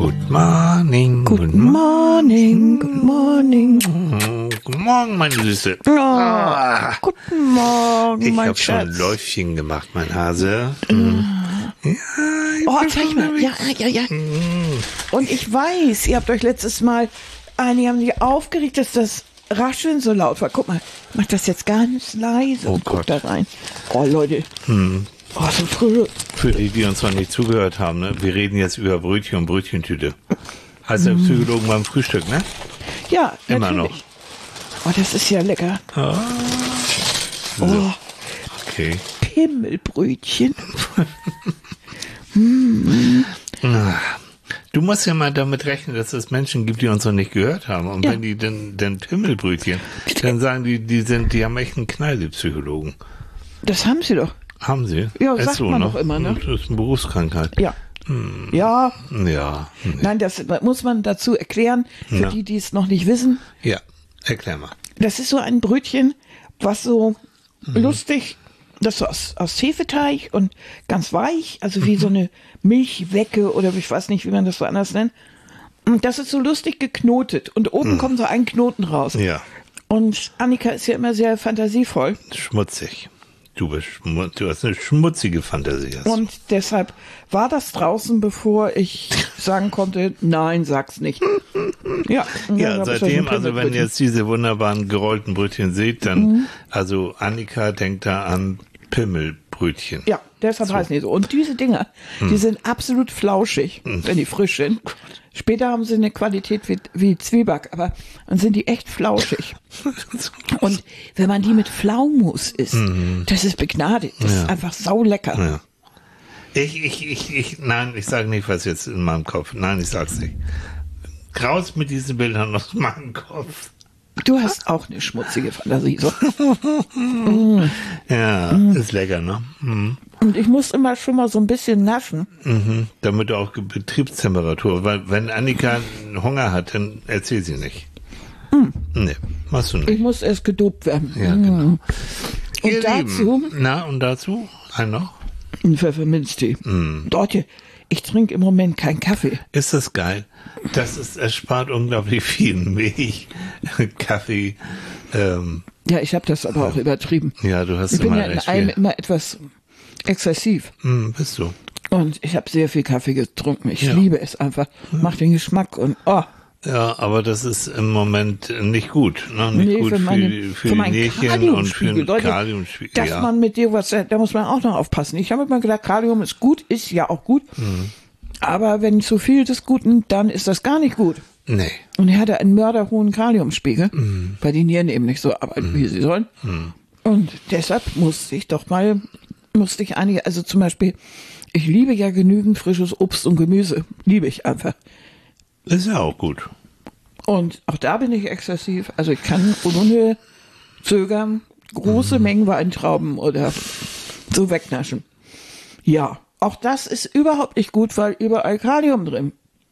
Good morning, Good morning, good morning. Guten Morgen, meine Süße. Guten Morgen, Ich mein habe schon ein Schatz. Läufchen gemacht, mein Hase. Oh, zeig mal. Ja. Und ich weiß, ihr habt euch letztes Mal, einige haben sich aufgeregt, dass das Rascheln so laut war. Guck mal, ich mach das jetzt ganz leise und guck Gott. da rein. Oh, Leute. Oh, so früh. Für die, die uns noch nicht zugehört haben, ne? Wir reden jetzt über Brötchen und Brötchentüte. Heißt der Psychologen beim Frühstück, ne? Ja, Immer natürlich. Oh, das ist ja lecker. So. Oh, Okay. Pimmelbrötchen. Du musst ja mal damit rechnen, dass es Menschen gibt, die uns noch nicht gehört haben. Und Ja. wenn die denn Pimmelbrötchen, dann sagen die haben echt einen Knall, die Psychologen. Das haben sie doch. Haben sie? Ja, Ist sagt so, man ne? doch immer, ne? Das ist eine Berufskrankheit. Ja. Ja. Ja. Nein, das muss man dazu erklären, für Ja. die es noch nicht wissen. Ja, erklär mal. Das ist so ein Brötchen, was so lustig, das so aus Hefeteig und ganz weich, also wie so eine Milchwecke oder ich weiß nicht, wie man das so anders nennt. Und das ist so lustig geknotet und oben kommt so ein Knoten raus. Ja, Und Annika ist ja immer sehr fantasievoll schmutzig. Du hast eine schmutzige Fantasie. und deshalb war das draußen, bevor ich sagen konnte, nein, sag's nicht. Ja, und dann Ja, gab es seitdem, ein also wenn ihr Pimmelbrötchen. jetzt diese wunderbaren gerollten Brötchen seht, dann, also Annika denkt da an Pimmelbrötchen. Ja, deshalb heißen die so. Und diese Dinger, die sind absolut flauschig, wenn die frisch sind. Später haben sie eine Qualität wie Zwieback, aber dann sind die echt flauschig. Und wenn man die mit Pflaumus isst, das ist begnadet. Das ist einfach saulecker. Ja. Nein, ich sage nicht, was jetzt in meinem Kopf. Nein, ich sag's nicht. Raus mit diesen Bildern aus meinem Kopf. Du hast auch eine schmutzige Fantasie. So. Ja, ist lecker, ne? Mhm. Und ich muss immer schon mal so ein bisschen naschen. Mhm. Damit du auch Betriebstemperatur, weil wenn Annika Hunger hat, dann erzähl sie nicht. Nee, machst du nicht. Ich muss erst gedopt werden. Ja, genau. Und Ihr dazu Lieben, und dazu? Ein noch? ein Pfefferminztee. Dort hier, ich trinke im Moment keinen Kaffee. Ist das geil? Es erspart unglaublich viel Milch, Kaffee. Ja, ich habe das aber auch übertrieben. Ja, du hast Ich bin immer ja in recht allem viel. immer etwas exzessiv. Bist du? Und ich habe sehr viel Kaffee getrunken. Ich Ja. liebe es einfach. Macht den Geschmack und Ja, aber das ist im Moment nicht gut. Ne? Nicht nee, gut für für die meinen Närchen und für Kaliumspiegel. den Leute, Kaliumspiegel. dass Ja. man mit dir da muss man auch noch aufpassen. Ich habe immer gedacht, Kalium ist gut, ist ja auch gut. Aber wenn zu viel des Guten, dann ist das gar nicht gut. Nee. Und er hatte einen mörderhohen Kaliumspiegel, weil die Nieren eben nicht so arbeiten, wie sie sollen. Und deshalb musste ich einige, also zum Beispiel, ich liebe ja genügend frisches Obst und Gemüse. Liebe ich einfach. Ist ja auch gut. Und auch da bin ich exzessiv. Also ich kann ohne zögern große Mengen Weintrauben oder so wegnaschen. Ja, auch das ist überhaupt nicht gut, weil überall Kalium drin.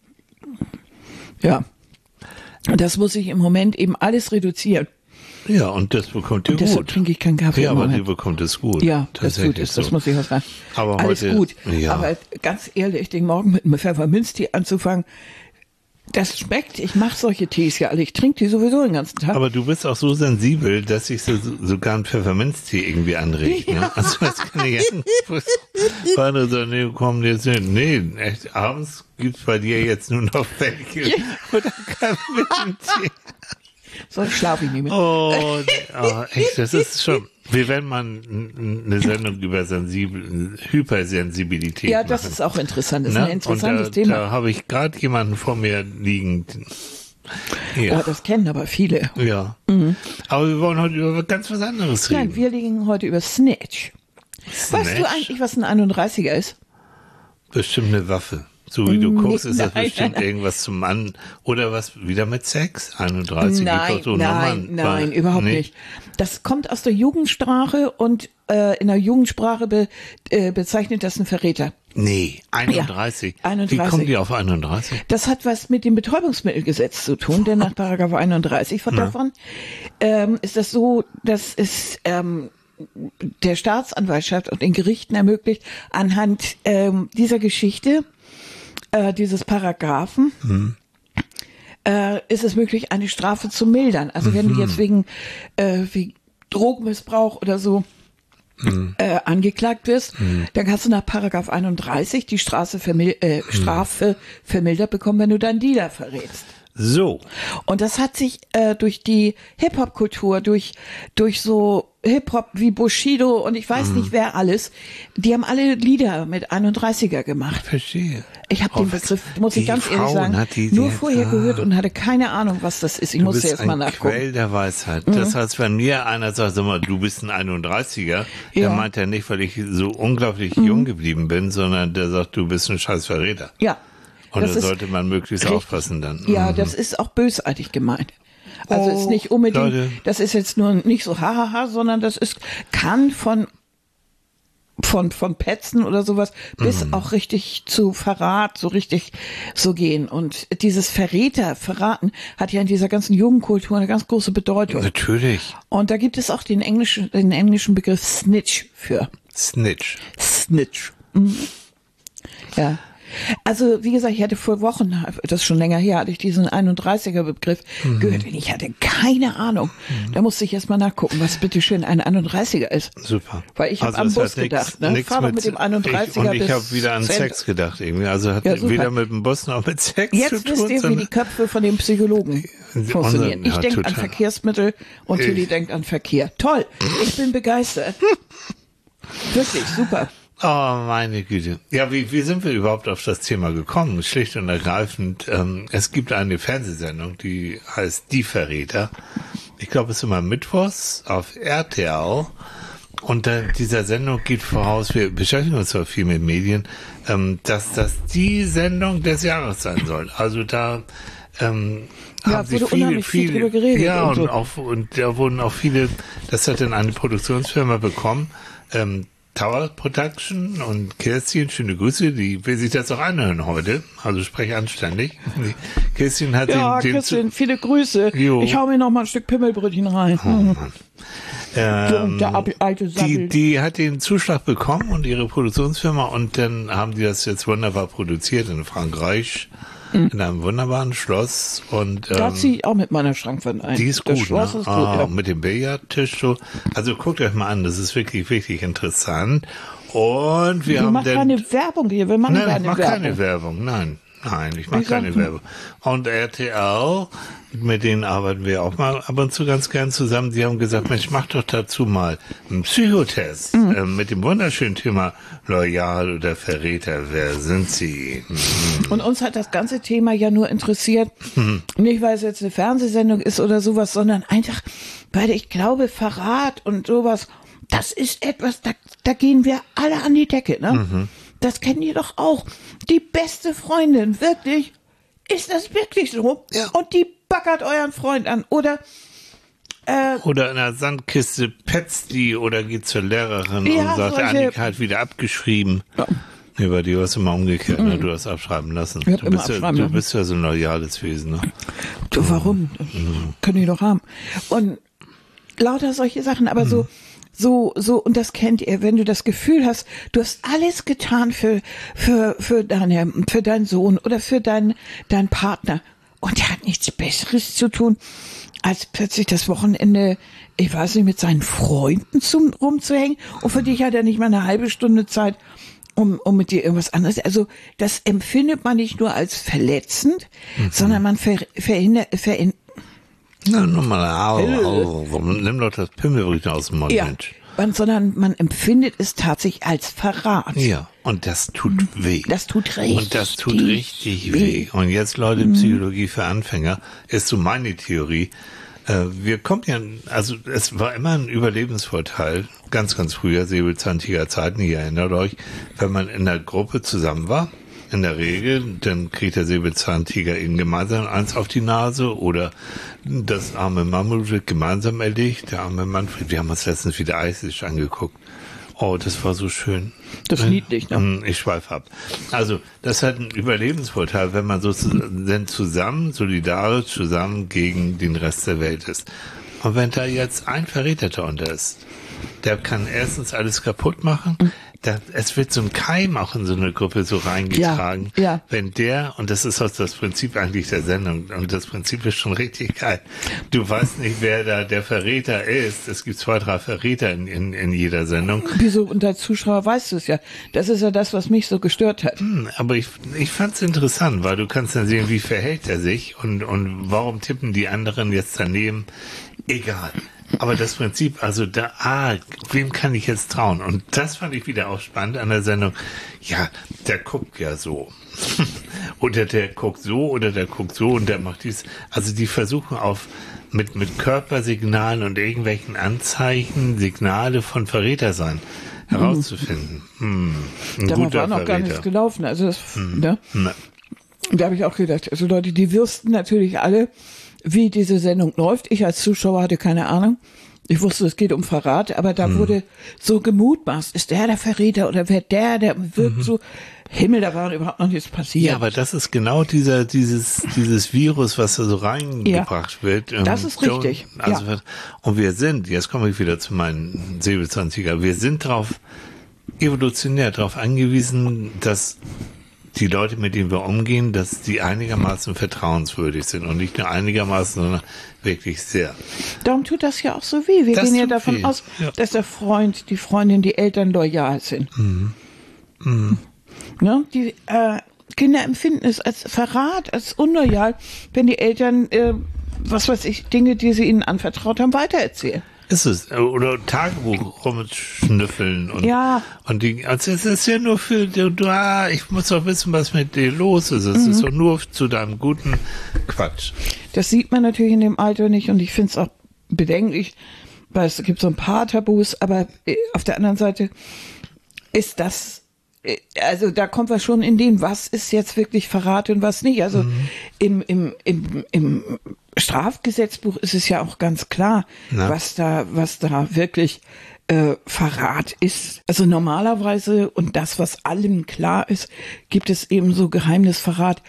Ja. Und das muss ich im Moment eben alles reduzieren. Ja, und das bekommt ihr Und deshalb gut. trinke ich keinen Kaffee Ja, im aber die Moment. bekommt es gut. Ja, das gut Tatsächlich ist, das so. muss ich auch sagen. Aber alles heute- gut. ja. Aber ganz ehrlich, den Morgen mit einem Pfefferminztee anzufangen, das schmeckt. Ich mache solche Tees ja alle. Ich trinke die sowieso den ganzen Tag. Aber du bist auch so sensibel, dass sich sogar ein Pfefferminztee irgendwie anregt. Ne? Also das kann ich Vater sagt, nee, komm jetzt hin. Nee, echt, abends gibt's bei dir jetzt nur noch welche. Oder Pfefferminztee. So schlafe ich nicht mehr. Oh, echt, das ist schon. Wir werden mal eine Sendung über Hypersensibilität Ja, machen. das ist auch interessant. Das ist Ne? ein interessantes Und Thema. da habe ich gerade jemanden vor mir liegen. Ja. Oh, das kennen aber viele. Ja. Aber wir wollen heute über ganz was anderes reden. Nein, wir liegen heute über Snatch. Weißt du eigentlich, was ein 31er ist? Bestimmt eine Waffe. So wie du guckst, ist das nein, bestimmt nein. irgendwas zum Mann. Oder was wieder mit Sex? 31 Nein, geht doch so normal. nein, überhaupt nicht. Das kommt aus der Jugendsprache und in der Jugendsprache bezeichnet das einen Verräter. Nee, 31. Ja, 31. Wie kommen die auf 31? Das hat was mit dem Betäubungsmittelgesetz zu tun, denn nach Paragraph 31 davon ist das so, dass es der Staatsanwaltschaft und den Gerichten ermöglicht, anhand dieser Geschichte dieses Paragraphen, ist es möglich, eine Strafe zu mildern. Also wenn du jetzt wegen wie Drogenmissbrauch oder so angeklagt wirst, dann kannst du nach Paragraph 31 die Strafe vermildert bekommen, wenn du deinen Dealer verrätst. So. Und das hat sich durch die Hip-Hop-Kultur, durch so Hip-Hop wie Bushido und ich weiß nicht wer alles, die haben alle Lieder mit 31er gemacht. Verstehe. Ich habe den Begriff, muss ich ganz ehrlich sagen, nur vorher gehört und hatte keine Ahnung, was das ist. Ich musste erst mal nachgucken. Quell der Weisheit. Das heißt, wenn mir einer sagt, sag mal, du bist ein 31er, dann meint er nicht, weil ich so unglaublich jung geblieben bin, sondern der sagt, du bist ein scheiß Verräter. Ja. Und da sollte man möglichst aufpassen dann. Ja, das ist auch bösartig gemeint. Also ist nicht unbedingt, Leute. Das ist jetzt nur nicht so hahaha, sondern das kann von Petzen oder sowas bis auch richtig zu Verrat, so richtig so gehen. Und dieses Verraten hat ja in dieser ganzen Jugendkultur eine ganz große Bedeutung. Natürlich. Und da gibt es auch den englischen Begriff Snitch für. Snitch. Ja. Also, wie gesagt, ich hatte vor Wochen, das ist schon länger her, hatte ich diesen 31er-Begriff gehört und ich hatte keine Ahnung. Da musste ich erst mal nachgucken, was bitteschön ein 31er ist. Super. Weil ich habe am Bus gedacht, ne? Fahr doch mit dem 31er und ich habe wieder an Sex gedacht irgendwie. Also hat weder mit dem Bus noch mit Sex jetzt zu tun. Jetzt wisst ihr, wie die Köpfe von den Psychologen funktionieren. Ich denke an Verkehrsmittel und Tilly denkt an Verkehr. Toll, ich bin begeistert. Wirklich, super. Oh, meine Güte. Ja, wie sind wir überhaupt auf das Thema gekommen? Schlicht und ergreifend, es gibt eine Fernsehsendung, die heißt Die Verräter. Ich glaube, es ist immer mittwochs auf RTL. Und dieser Sendung geht voraus, wir beschäftigen uns zwar viel mit Medien, dass das die Sendung des Jahres sein soll. Also da haben sich viele drüber geredet. Ja, und da wurden auch viele, das hat dann eine Produktionsfirma bekommen, Tower Production und Kerstin, schöne Grüße, die will sich das auch anhören heute, also sprech anständig. Kerstin hat Kerstin, viele Grüße. Jo. Ich hau mir noch mal ein Stück Pimmelbrötchen rein. Oh, der alte Sabbel. Die hat den Zuschlag bekommen und ihre Produktionsfirma und dann haben die das jetzt wunderbar produziert in Frankreich. In einem wunderbaren Schloss und da ziehe ich auch mit meiner Schrankwand ein. Die ist gut, das Schloss ist gut, ja. Mit dem Billardtisch so. Also guckt euch mal an, das ist wirklich, wirklich interessant. Und wir haben keine Werbung hier, wir machen keine Werbung. Nein, ich mache keine Werbung. Und RTL, mit denen arbeiten wir auch mal ab und zu ganz gern zusammen. Die haben gesagt, Mensch, mach doch dazu mal einen Psychotest mit dem wunderschönen Thema Loyal oder Verräter. Wer sind Sie? Und uns hat das ganze Thema ja nur interessiert, nicht weil es jetzt eine Fernsehsendung ist oder sowas, sondern einfach, weil ich glaube, Verrat und sowas, das ist etwas, da gehen wir alle an die Decke, ne? Das kennt ihr doch auch. Die beste Freundin, wirklich. Ist das wirklich so? Ja. Und die baggert euren Freund an. Oder in der Sandkiste petzt die oder geht zur Lehrerin und sagt, Annika hat wieder abgeschrieben. Ja. Über die hast du mal umgekehrt, ne? Du hast abschreiben lassen. Du bist ja so ein loyales Wesen, ne? Du, warum? Können die doch haben. Und lauter solche Sachen, aber so, und das kennt ihr, wenn du das Gefühl hast, du hast alles getan für deinen Sohn oder für deinen Partner und der hat nichts Besseres zu tun, als plötzlich das Wochenende, ich weiß nicht, mit seinen Freunden rumzuhängen und für dich hat er nicht mal eine halbe Stunde Zeit, um mit dir irgendwas anderes. Also das empfindet man nicht nur als verletzend, sondern man Na, nochmal, nimm doch das Pimmelbrötchen aus dem Mund, Mensch. Sondern man empfindet es tatsächlich als Verrat. Ja, und das tut weh. Das tut richtig. Und das tut richtig weh. Und jetzt, Leute, Psychologie für Anfänger ist so meine Theorie. Wir kommen ja, also es war immer ein Überlebensvorteil, ganz, ganz früher, Säbelzahntiger-Zeiten, ihr erinnert euch, wenn man in der Gruppe zusammen war. In der Regel, dann kriegt der Säbelzahntiger ihn gemeinsam eins auf die Nase oder das arme Mammut wird gemeinsam erlegt, der arme Manfred. Wir haben uns letztens wieder Eisisch angeguckt. Oh, das war so schön. Das ist niedlich, ne? Ich schweife ab. Also, das hat einen Überlebensvorteil, wenn man sozusagen zusammen, solidarisch zusammen gegen den Rest der Welt ist. Und wenn da jetzt ein Verräter unter ist, der kann erstens alles kaputt machen, es wird so ein Keim auch in so eine Gruppe so reingetragen. Ja. Wenn und das ist auch das Prinzip eigentlich der Sendung, und das Prinzip ist schon richtig geil. Du weißt nicht, wer da der Verräter ist. Es gibt 2, 3 Verräter in jeder Sendung. Wieso? Und als Zuschauer weißt du es ja. Das ist ja das, was mich so gestört hat. Aber ich fand es interessant, weil du kannst dann sehen, wie verhält er sich und warum tippen die anderen jetzt daneben. Egal. Aber das Prinzip, also wem kann ich jetzt trauen? Und das fand ich wieder auch spannend an der Sendung. Ja, der guckt ja so. Oder der guckt so, oder der guckt so und der macht dies. Also die versuchen mit Körpersignalen und irgendwelchen Anzeichen, Signale von Verrätersein herauszufinden. Da war noch gar nichts gelaufen. Also ne? Da habe ich auch gedacht, also Leute, die wüssten natürlich alle, wie diese Sendung läuft. Ich als Zuschauer hatte keine Ahnung. Ich wusste, es geht um Verrat, aber da wurde so gemutmaßt, ist der Verräter oder wer der wirkt so. Himmel, da war überhaupt noch nichts passiert. Ja, aber das ist genau dieses Virus, was da so reingebracht wird. Das ist richtig. Und wir sind, jetzt komme ich wieder zu meinen Säbelzahntiger, wir sind evolutionär darauf angewiesen, dass die Leute, mit denen wir umgehen, dass die einigermaßen vertrauenswürdig sind und nicht nur einigermaßen, sondern wirklich sehr. Darum tut das ja auch so weh. Wir gehen ja davon aus, dass der Freund, die Freundin, die Eltern loyal sind. Ne? Die Kinder empfinden es als Verrat, als unloyal, wenn die Eltern, was weiß ich, Dinge, die sie ihnen anvertraut haben, weitererzählen. Ist es. Oder Tagebuch rumschnüffeln. Und also es ist ja nur für, ich muss doch wissen, was mit dir los ist. Es ist doch nur zu deinem guten Quatsch. Das sieht man natürlich in dem Alter nicht und ich finde es auch bedenklich, weil es gibt so ein paar Tabus, aber auf der anderen Seite ist das, also da kommt was schon in dem, was ist jetzt wirklich Verrat und was nicht. Also im Strafgesetzbuch ist es ja auch ganz klar, was da wirklich Verrat ist. Also normalerweise, und das, was allen klar ist, gibt es eben so Geheimnisverrat,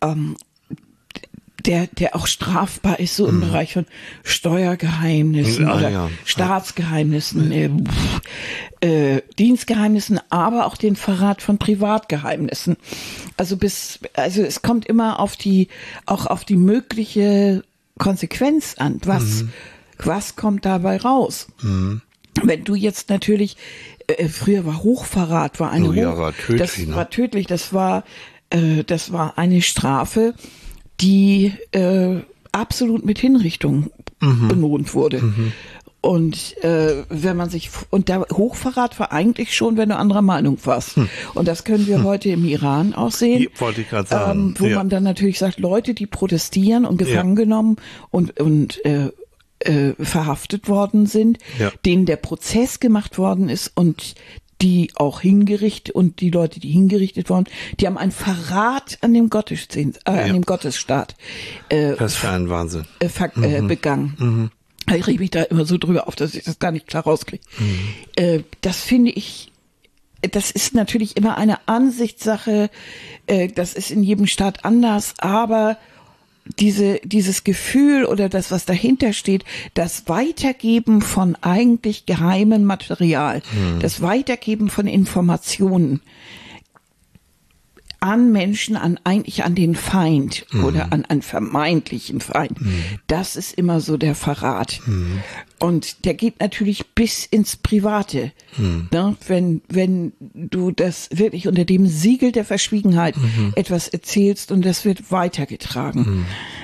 der auch strafbar ist, so im Bereich von Steuergeheimnissen oder Staatsgeheimnissen, Dienstgeheimnissen, aber auch den Verrat von Privatgeheimnissen. Also es kommt immer auf die mögliche Konsequenz an. Was kommt dabei raus? Wenn du jetzt natürlich, früher war Hochverrat, war war tödlich, das war eine Strafe, die absolut mit Hinrichtung belohnt wurde. Und wenn man sich, und der Hochverrat war eigentlich schon, wenn du anderer Meinung warst. Und das können wir heute im Iran auch sehen. Wollte ich gerade sagen. Wo man dann natürlich sagt, Leute, die protestieren und gefangen genommen und verhaftet worden sind, denen der Prozess gemacht worden ist und die auch hingerichtet und die Leute, die hingerichtet wurden, die haben einen Verrat an dem an dem Gottesstaat. Was für ein Wahnsinn. Begangen. Ich reg mich da immer so drüber auf, dass ich das gar nicht klar rauskriege. Das finde ich, das ist natürlich immer eine Ansichtssache, das ist in jedem Staat anders, aber dieses Gefühl oder das, was dahinter steht, das Weitergeben von eigentlich geheimem Material, das Weitergeben von Informationen an Menschen, eigentlich an den Feind oder an einen vermeintlichen Feind, das ist immer so der Verrat. Und der geht natürlich bis ins Private. Ne? Wenn du das wirklich unter dem Siegel der Verschwiegenheit etwas erzählst und das wird weitergetragen.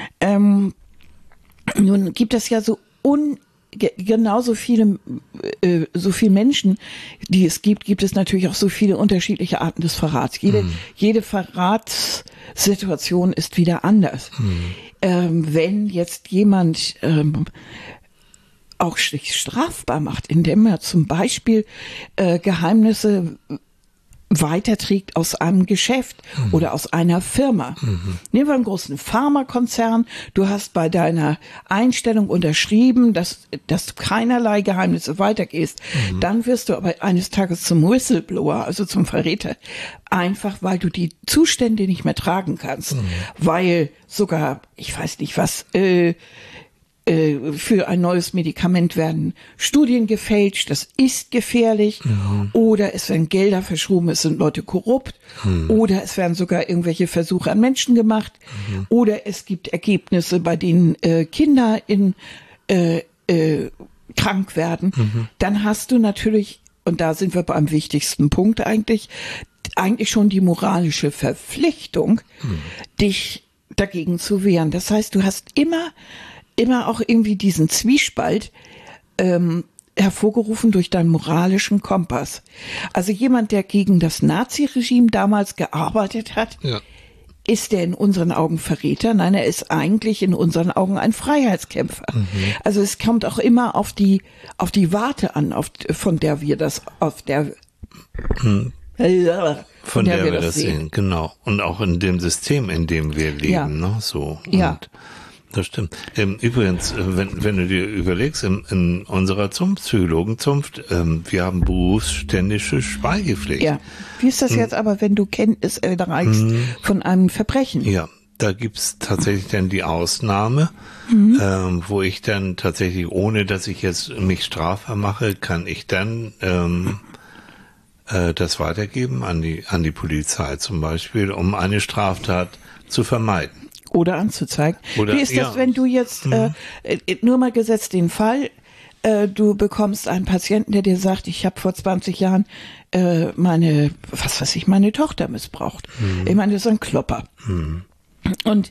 Nun gibt es ja genauso viele Menschen, die es gibt es natürlich auch so viele unterschiedliche Arten des Verrats. Jede Verratssituation ist wieder anders. Wenn jetzt jemand auch sich strafbar macht, indem er zum Beispiel Geheimnisse weiterträgt aus einem Geschäft oder aus einer Firma. Nehmen wir einen großen Pharmakonzern. Du hast bei deiner Einstellung unterschrieben, dass du keinerlei Geheimnisse weitergehst. Dann wirst du aber eines Tages zum Whistleblower, also zum Verräter. Einfach, weil du die Zustände nicht mehr tragen kannst. Weil sogar, ich weiß nicht was, für ein neues Medikament werden Studien gefälscht, das ist gefährlich, oder es werden Gelder verschoben, es sind Leute korrupt, oder es werden sogar irgendwelche Versuche an Menschen gemacht, oder es gibt Ergebnisse, bei denen Kinder krank werden. Dann hast du natürlich, und da sind wir beim wichtigsten Punkt eigentlich schon die moralische Verpflichtung, dich dagegen zu wehren. Das heißt, du hast immer auch irgendwie diesen Zwiespalt hervorgerufen durch deinen moralischen Kompass. Also jemand, der gegen das Naziregime damals gearbeitet hat, ist der in unseren Augen Verräter? Nein, er ist eigentlich in unseren Augen ein Freiheitskämpfer. Also es kommt auch immer auf die Warte an, von der wir das sehen. Genau. Und auch in dem System, in dem wir leben, ne? So. Und das stimmt. Übrigens, wenn du dir überlegst, in unserer Psychologenzunft, wir haben berufsständische Schweigepflicht. Ja. Wie ist das jetzt aber, wenn du Kenntnis erreichst von einem Verbrechen? Ja, da gibt's tatsächlich dann die Ausnahme, wo ich dann tatsächlich, ohne dass ich jetzt mich strafbar mache, kann ich dann das weitergeben an die Polizei zum Beispiel, um eine Straftat zu vermeiden. Oder anzuzeigen. Wie ist das, wenn du jetzt, nur mal gesetzt den Fall, du bekommst einen Patienten, der dir sagt, ich habe vor 20 Jahren meine Tochter missbraucht. Ich meine, das ist ein Klopper. Und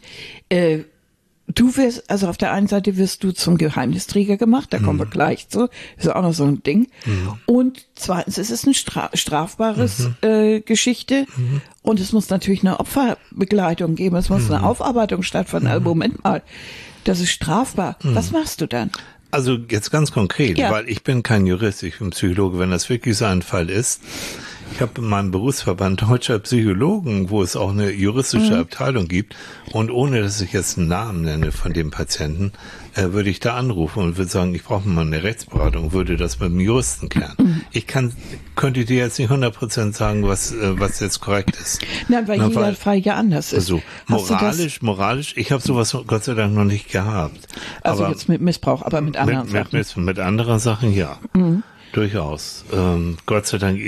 du wirst, also auf der einen Seite wirst du zum Geheimnisträger gemacht, da kommen wir gleich zu, ist auch noch so ein Ding. Und zweitens ist es eine strafbares Geschichte und es muss natürlich eine Opferbegleitung geben, es muss eine Aufarbeitung stattfinden. Also Moment mal, das ist strafbar. Was machst du dann? Also jetzt ganz konkret, weil ich bin kein Jurist, ich bin Psychologe, wenn das wirklich so ein Fall ist. Ich habe in meinem Berufsverband Deutscher Psychologen, wo es auch eine juristische Abteilung gibt, und ohne dass ich jetzt einen Namen nenne von dem Patienten, würde ich da anrufen und würde sagen, ich brauche mal eine Rechtsberatung, würde das mit dem Juristen klären. Ich könnte dir jetzt nicht 100% sagen, was jetzt korrekt ist. Nein, weil jeder Fall ja anders ist. Also moralisch, ich habe sowas Gott sei Dank noch nicht gehabt. Also aber jetzt mit Missbrauch, aber mit anderen Sachen. Mit anderen Sachen, ja. Durchaus. Gott sei Dank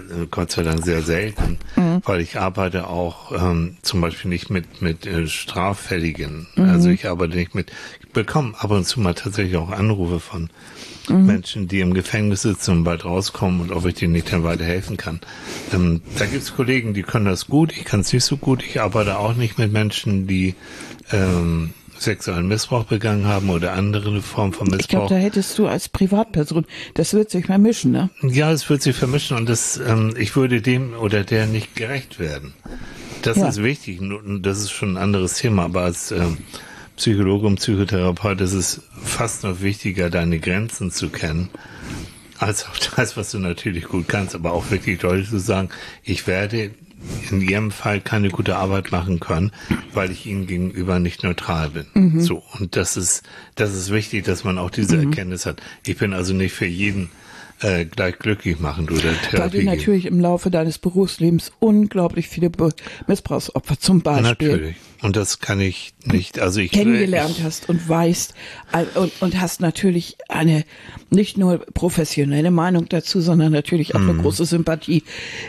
sehr selten, weil ich arbeite auch zum Beispiel nicht mit Straffälligen. Also ich arbeite nicht ich bekomme ab und zu mal tatsächlich auch Anrufe von Menschen, die im Gefängnis sitzen und bald rauskommen und ob ich denen nicht dann weiterhelfen kann. Da gibt's Kollegen, die können das gut, ich kann es nicht so gut. Ich arbeite auch nicht mit Menschen, die sexuellen Missbrauch begangen haben oder andere Form von Missbrauch. Ich glaube, da hättest du als Privatperson, das wird sich vermischen, ne? Ja, es wird sich vermischen und ich würde dem oder der nicht gerecht werden. Das ist wichtig, das ist schon ein anderes Thema, aber als Psychologe und Psychotherapeut ist es fast noch wichtiger, deine Grenzen zu kennen, als auch das, was du natürlich gut kannst, aber auch wirklich deutlich zu sagen, ich werde in jedem Fall keine gute Arbeit machen können, weil ich ihnen gegenüber nicht neutral bin. So. Und das ist wichtig, dass man auch diese Erkenntnis hat. Ich bin also nicht für jeden gleich glücklich machen oder Therapie. Weil du natürlich im Laufe deines Berufslebens unglaublich viele Missbrauchsopfer zum Beispiel. Natürlich. Und das kann ich nicht, also kennengelernt hast und weißt und hast natürlich eine nicht nur professionelle Meinung dazu, sondern natürlich auch eine große Sympathie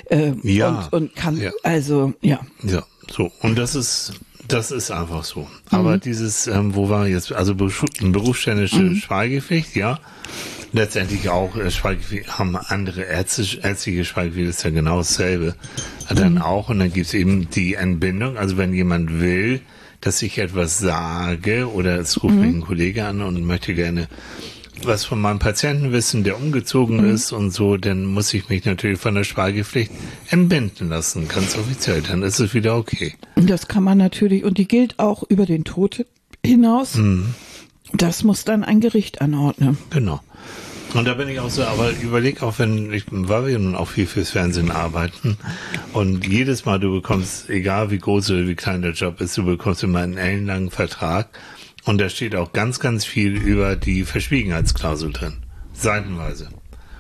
und kann also Ja, so. Und das ist einfach so. Aber dieses, wo war jetzt, also berufsständische Schweigepflicht, letztendlich auch haben andere ärztliche Schweigepflicht, ist ja genau dasselbe. Dann auch, und dann gibt's eben die Entbindung, also wenn jemand will, dass ich etwas sage, oder es ruft mich ein Kollege an und möchte gerne was von meinem Patienten wissen, der umgezogen ist und so, dann muss ich mich natürlich von der Schweigepflicht entbinden lassen, ganz offiziell, dann ist es wieder okay. Das kann man natürlich, und die gilt auch über den Tod hinaus. Das muss dann ein Gericht anordnen. Genau. Und da bin ich auch so, aber überleg auch, weil wir nun auch viel fürs Fernsehen arbeiten und jedes Mal du bekommst, egal wie groß oder wie klein der Job ist, du bekommst immer einen ellenlangen Vertrag und da steht auch ganz, ganz viel über die Verschwiegenheitsklausel drin. Seitenweise.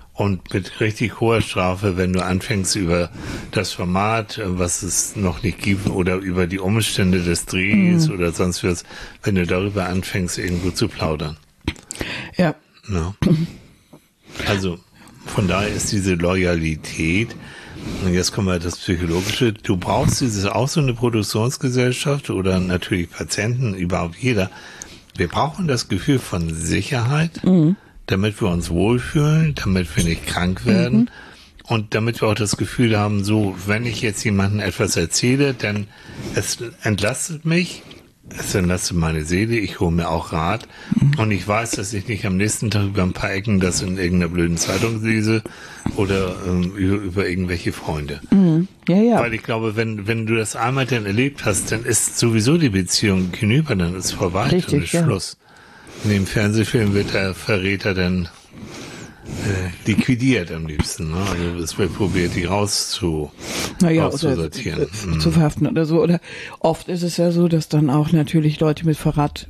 und mit richtig hoher Strafe, wenn du anfängst über das Format, was es noch nicht gibt, oder über die Umstände des Drehs oder sonst was, wenn du darüber anfängst, irgendwo zu plaudern. Ja. Ja. Also von daher ist diese Loyalität, und jetzt kommen wir das Psychologische, du brauchst auch so eine Produktionsgesellschaft oder natürlich Patienten, überhaupt jeder. Wir brauchen das Gefühl von Sicherheit, damit wir uns wohlfühlen, damit wir nicht krank werden und damit wir auch das Gefühl haben, so, wenn ich jetzt jemandem etwas erzähle, dann es entlastet mich, es entlastet meine Seele, ich hole mir auch Rat und ich weiß, dass ich nicht am nächsten Tag über ein paar Ecken das in irgendeiner blöden Zeitung lese oder über irgendwelche Freunde. Ja. Weil ich glaube, wenn du das einmal dann erlebt hast, dann ist sowieso die Beziehung hinüber, dann ist vorbei, Richtig, dann ist Schluss. In dem Fernsehfilm wird der Verräter dann liquidiert am liebsten. Ne? Also es wird probiert, die rauszusortieren. Oder zu verhaften oder so. Oder oft ist es ja so, dass dann auch natürlich Leute mit Verrat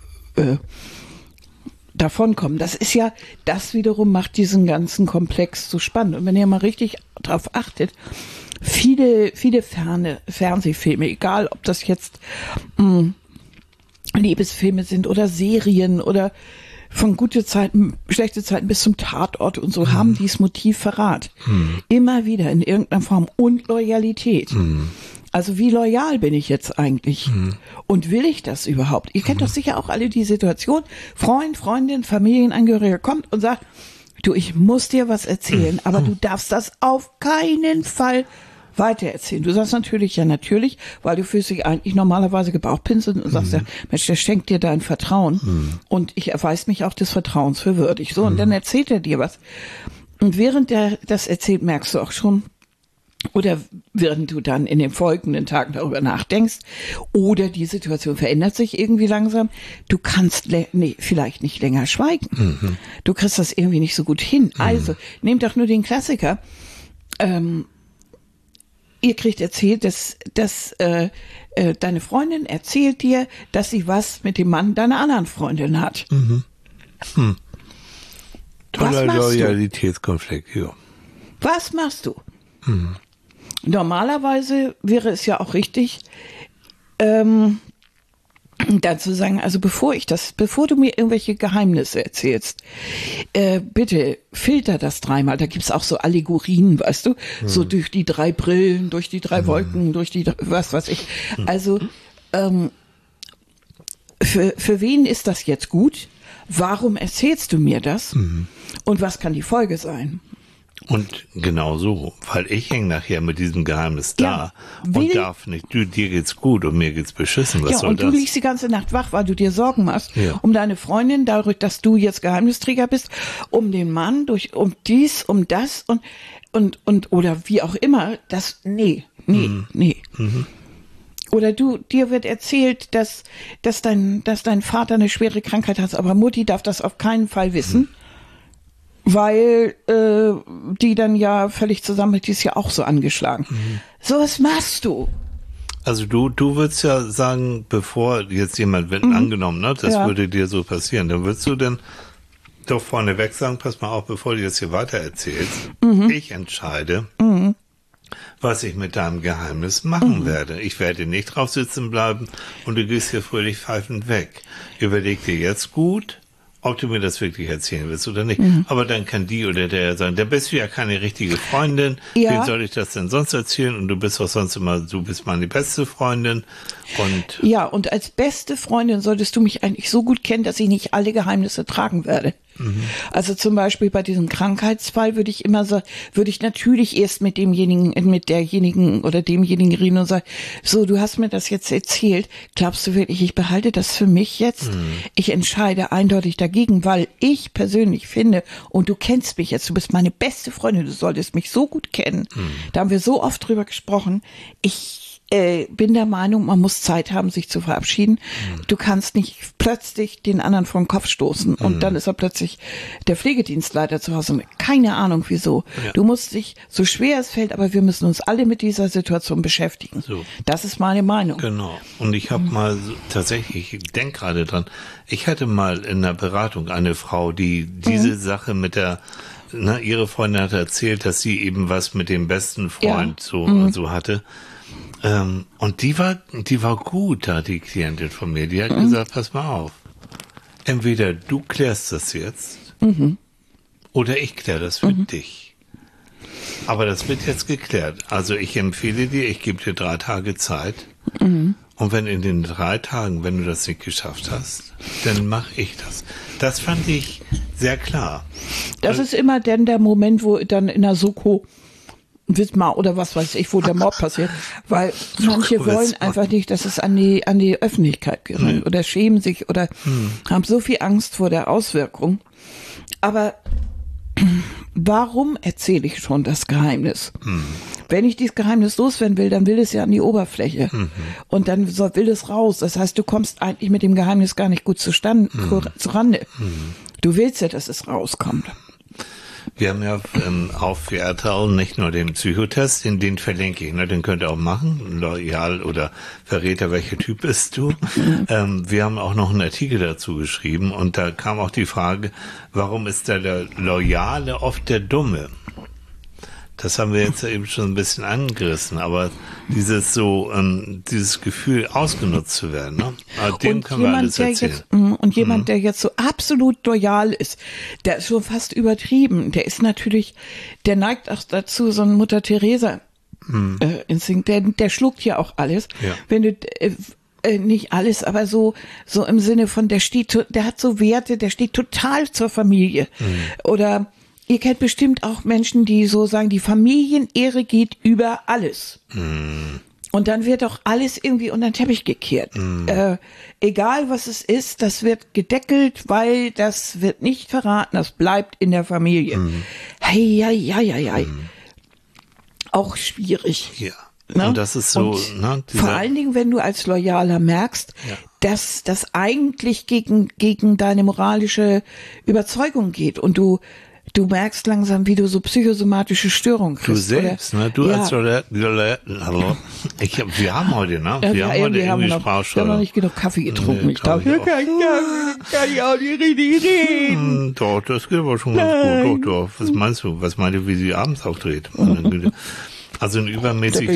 davonkommen. Das ist ja, das wiederum macht diesen ganzen Komplex so spannend. Und wenn ihr mal richtig drauf achtet, viele Fernsehfilme, egal ob das jetzt Liebesfilme sind oder Serien oder von gute Zeiten, schlechte Zeiten bis zum Tatort und so, haben dieses Motiv Verrat. Immer wieder in irgendeiner Form und Loyalität. Also wie loyal bin ich jetzt eigentlich? Und will ich das überhaupt? Ihr kennt doch sicher auch alle die Situation, Freund, Freundin, Familienangehöriger kommt und sagt, du, ich muss dir was erzählen, aber du darfst das auf keinen Fall weitererzählen. Du sagst natürlich, weil du fühlst dich eigentlich normalerweise gebauchpinselt und sagst ja, Mensch, der schenkt dir dein Vertrauen und ich erweise mich auch des Vertrauens für würdig. So, und dann erzählt er dir was. Und während der das erzählt, merkst du auch schon, oder während du dann in den folgenden Tagen darüber nachdenkst, oder die Situation verändert sich irgendwie langsam, du kannst vielleicht nicht länger schweigen. Du kriegst das irgendwie nicht so gut hin. Also, nehmt doch nur den Klassiker, ihr kriegt erzählt, dass deine Freundin erzählt dir, dass sie was mit dem Mann deiner anderen Freundin hat. Toller Loyalitätskonflikt, ja. Was machst du? Normalerweise wäre es ja auch richtig, dann zu sagen, also bevor du mir irgendwelche Geheimnisse erzählst, bitte filter das dreimal. Da gibt's auch so Allegorien, weißt du, so durch die 3 Brillen, durch die 3 Wolken, durch die, was weiß ich. Also, für wen ist das jetzt gut? Warum erzählst du mir das? Und was kann die Folge sein? Und genau so, weil ich hänge nachher mit diesem Geheimnis da und darf nicht, dir geht's gut und mir geht's beschissen, was soll das? Ja, und du liegst die ganze Nacht wach, weil du dir Sorgen machst, um deine Freundin, dadurch, dass du jetzt Geheimnisträger bist, um den Mann, um dies, um das und oder wie auch immer, nee. Oder dir wird erzählt, dass dein Vater eine schwere Krankheit hat, aber Mutti darf das auf keinen Fall wissen. Weil die dann ja völlig zusammen, die ist ja auch so angeschlagen. So, was machst du? Also du würdest ja sagen, bevor jetzt jemand wird angenommen, ne, das würde dir so passieren, dann würdest du dann doch vorneweg sagen, pass mal auf, bevor du jetzt hier weiter erzählst, ich entscheide, was ich mit deinem Geheimnis machen werde. Ich werde nicht drauf sitzen bleiben und du gehst hier fröhlich pfeifend weg. Überleg dir jetzt gut, ob du mir das wirklich erzählen willst oder nicht. Aber dann kann die oder der sagen, da bist du ja keine richtige Freundin. Wie soll ich das denn sonst erzählen? Und du bist auch sonst immer, du bist meine beste Freundin. Und als beste Freundin solltest du mich eigentlich so gut kennen, dass ich nicht alle Geheimnisse tragen werde. Also zum Beispiel bei diesem Krankheitsfall würde ich natürlich erst mit derjenigen oder demjenigen reden und sagen, so, du hast mir das jetzt erzählt, glaubst du wirklich, ich behalte das für mich jetzt? Ich entscheide eindeutig dagegen, weil ich persönlich finde, und du kennst mich jetzt, du bist meine beste Freundin, du solltest mich so gut kennen. Da haben wir so oft drüber gesprochen. Ich bin der Meinung, man muss Zeit haben, sich zu verabschieden. Du kannst nicht plötzlich den anderen vor den Kopf stoßen und dann ist er plötzlich der Pflegedienstleiter zu Hause. Keine Ahnung wieso. Ja. Du musst dich, so schwer es fällt, aber wir müssen uns alle mit dieser Situation beschäftigen. So. Das ist meine Meinung. Genau. Und ich habe mal tatsächlich, ich denke gerade dran, ich hatte mal in einer Beratung eine Frau, die diese Sache mit der ihre Freundin hat erzählt, dass sie eben was mit dem besten Freund so hatte. Und die war gut da, die Klientin von mir. Die hat gesagt, pass mal auf. Entweder du klärst das jetzt oder ich kläre das für dich. Aber das wird jetzt geklärt. Also ich empfehle dir, ich gebe dir 3 Tage Zeit. Und wenn in den 3 Tagen, wenn du das nicht geschafft hast, dann mache ich das. Das fand ich sehr klar. Das ist immer dann der Moment, wo dann in der Soko Wismar oder was weiß ich, wo der Mord passiert. Weil manche wollen einfach nicht, dass es an die Öffentlichkeit gerät oder schämen sich oder haben so viel Angst vor der Auswirkung. Aber warum erzähle ich schon das Geheimnis? Wenn ich dieses Geheimnis loswerden will, dann will es ja an die Oberfläche. Und dann will es raus. Das heißt, du kommst eigentlich mit dem Geheimnis gar nicht gut zurande. Du willst ja, dass es rauskommt. Wir haben ja auf für RTL nicht nur den Psychotest, den verlinke ich, den könnt ihr auch machen, loyal oder Verräter, welcher Typ bist du? Wir haben auch noch einen Artikel dazu geschrieben und da kam auch die Frage, warum ist der Loyale oft der Dumme? Das haben wir jetzt ja eben schon ein bisschen angerissen, aber dieses Gefühl, ausgenutzt zu werden, dem können wir alles erzählen. Jemand, der jetzt so absolut loyal ist, der ist schon fast übertrieben. Der ist natürlich, der neigt auch dazu, so ein Mutter Teresa Instinkt, der schluckt ja auch alles. Ja. Wenn du nicht alles, aber so im Sinne von, der hat so Werte, der steht total zur Familie. Oder ihr kennt bestimmt auch Menschen, die so sagen, die Familienehre geht über alles. Und dann wird auch alles irgendwie unter den Teppich gekehrt. Egal was es ist, das wird gedeckelt, weil das wird nicht verraten, das bleibt in der Familie. Hei. Auch schwierig. Ja. Ne? Und das ist so, vor allen Dingen, wenn du als Loyaler merkst, dass das eigentlich gegen deine moralische Überzeugung geht und du merkst langsam, wie du so psychosomatische Störungen kriegst. Du selbst, oder? Du als wir haben heute, wir haben heute irgendwie Sprachsteuer. Wir haben noch nicht genug Kaffee getrunken. Ich glaube, hier kann ich auch nicht richtig reden. Doch, das geht aber schon ganz gut. Doch. Was meinst du? Was meint ihr, wie sie abends auftritt? Also ein übermäßig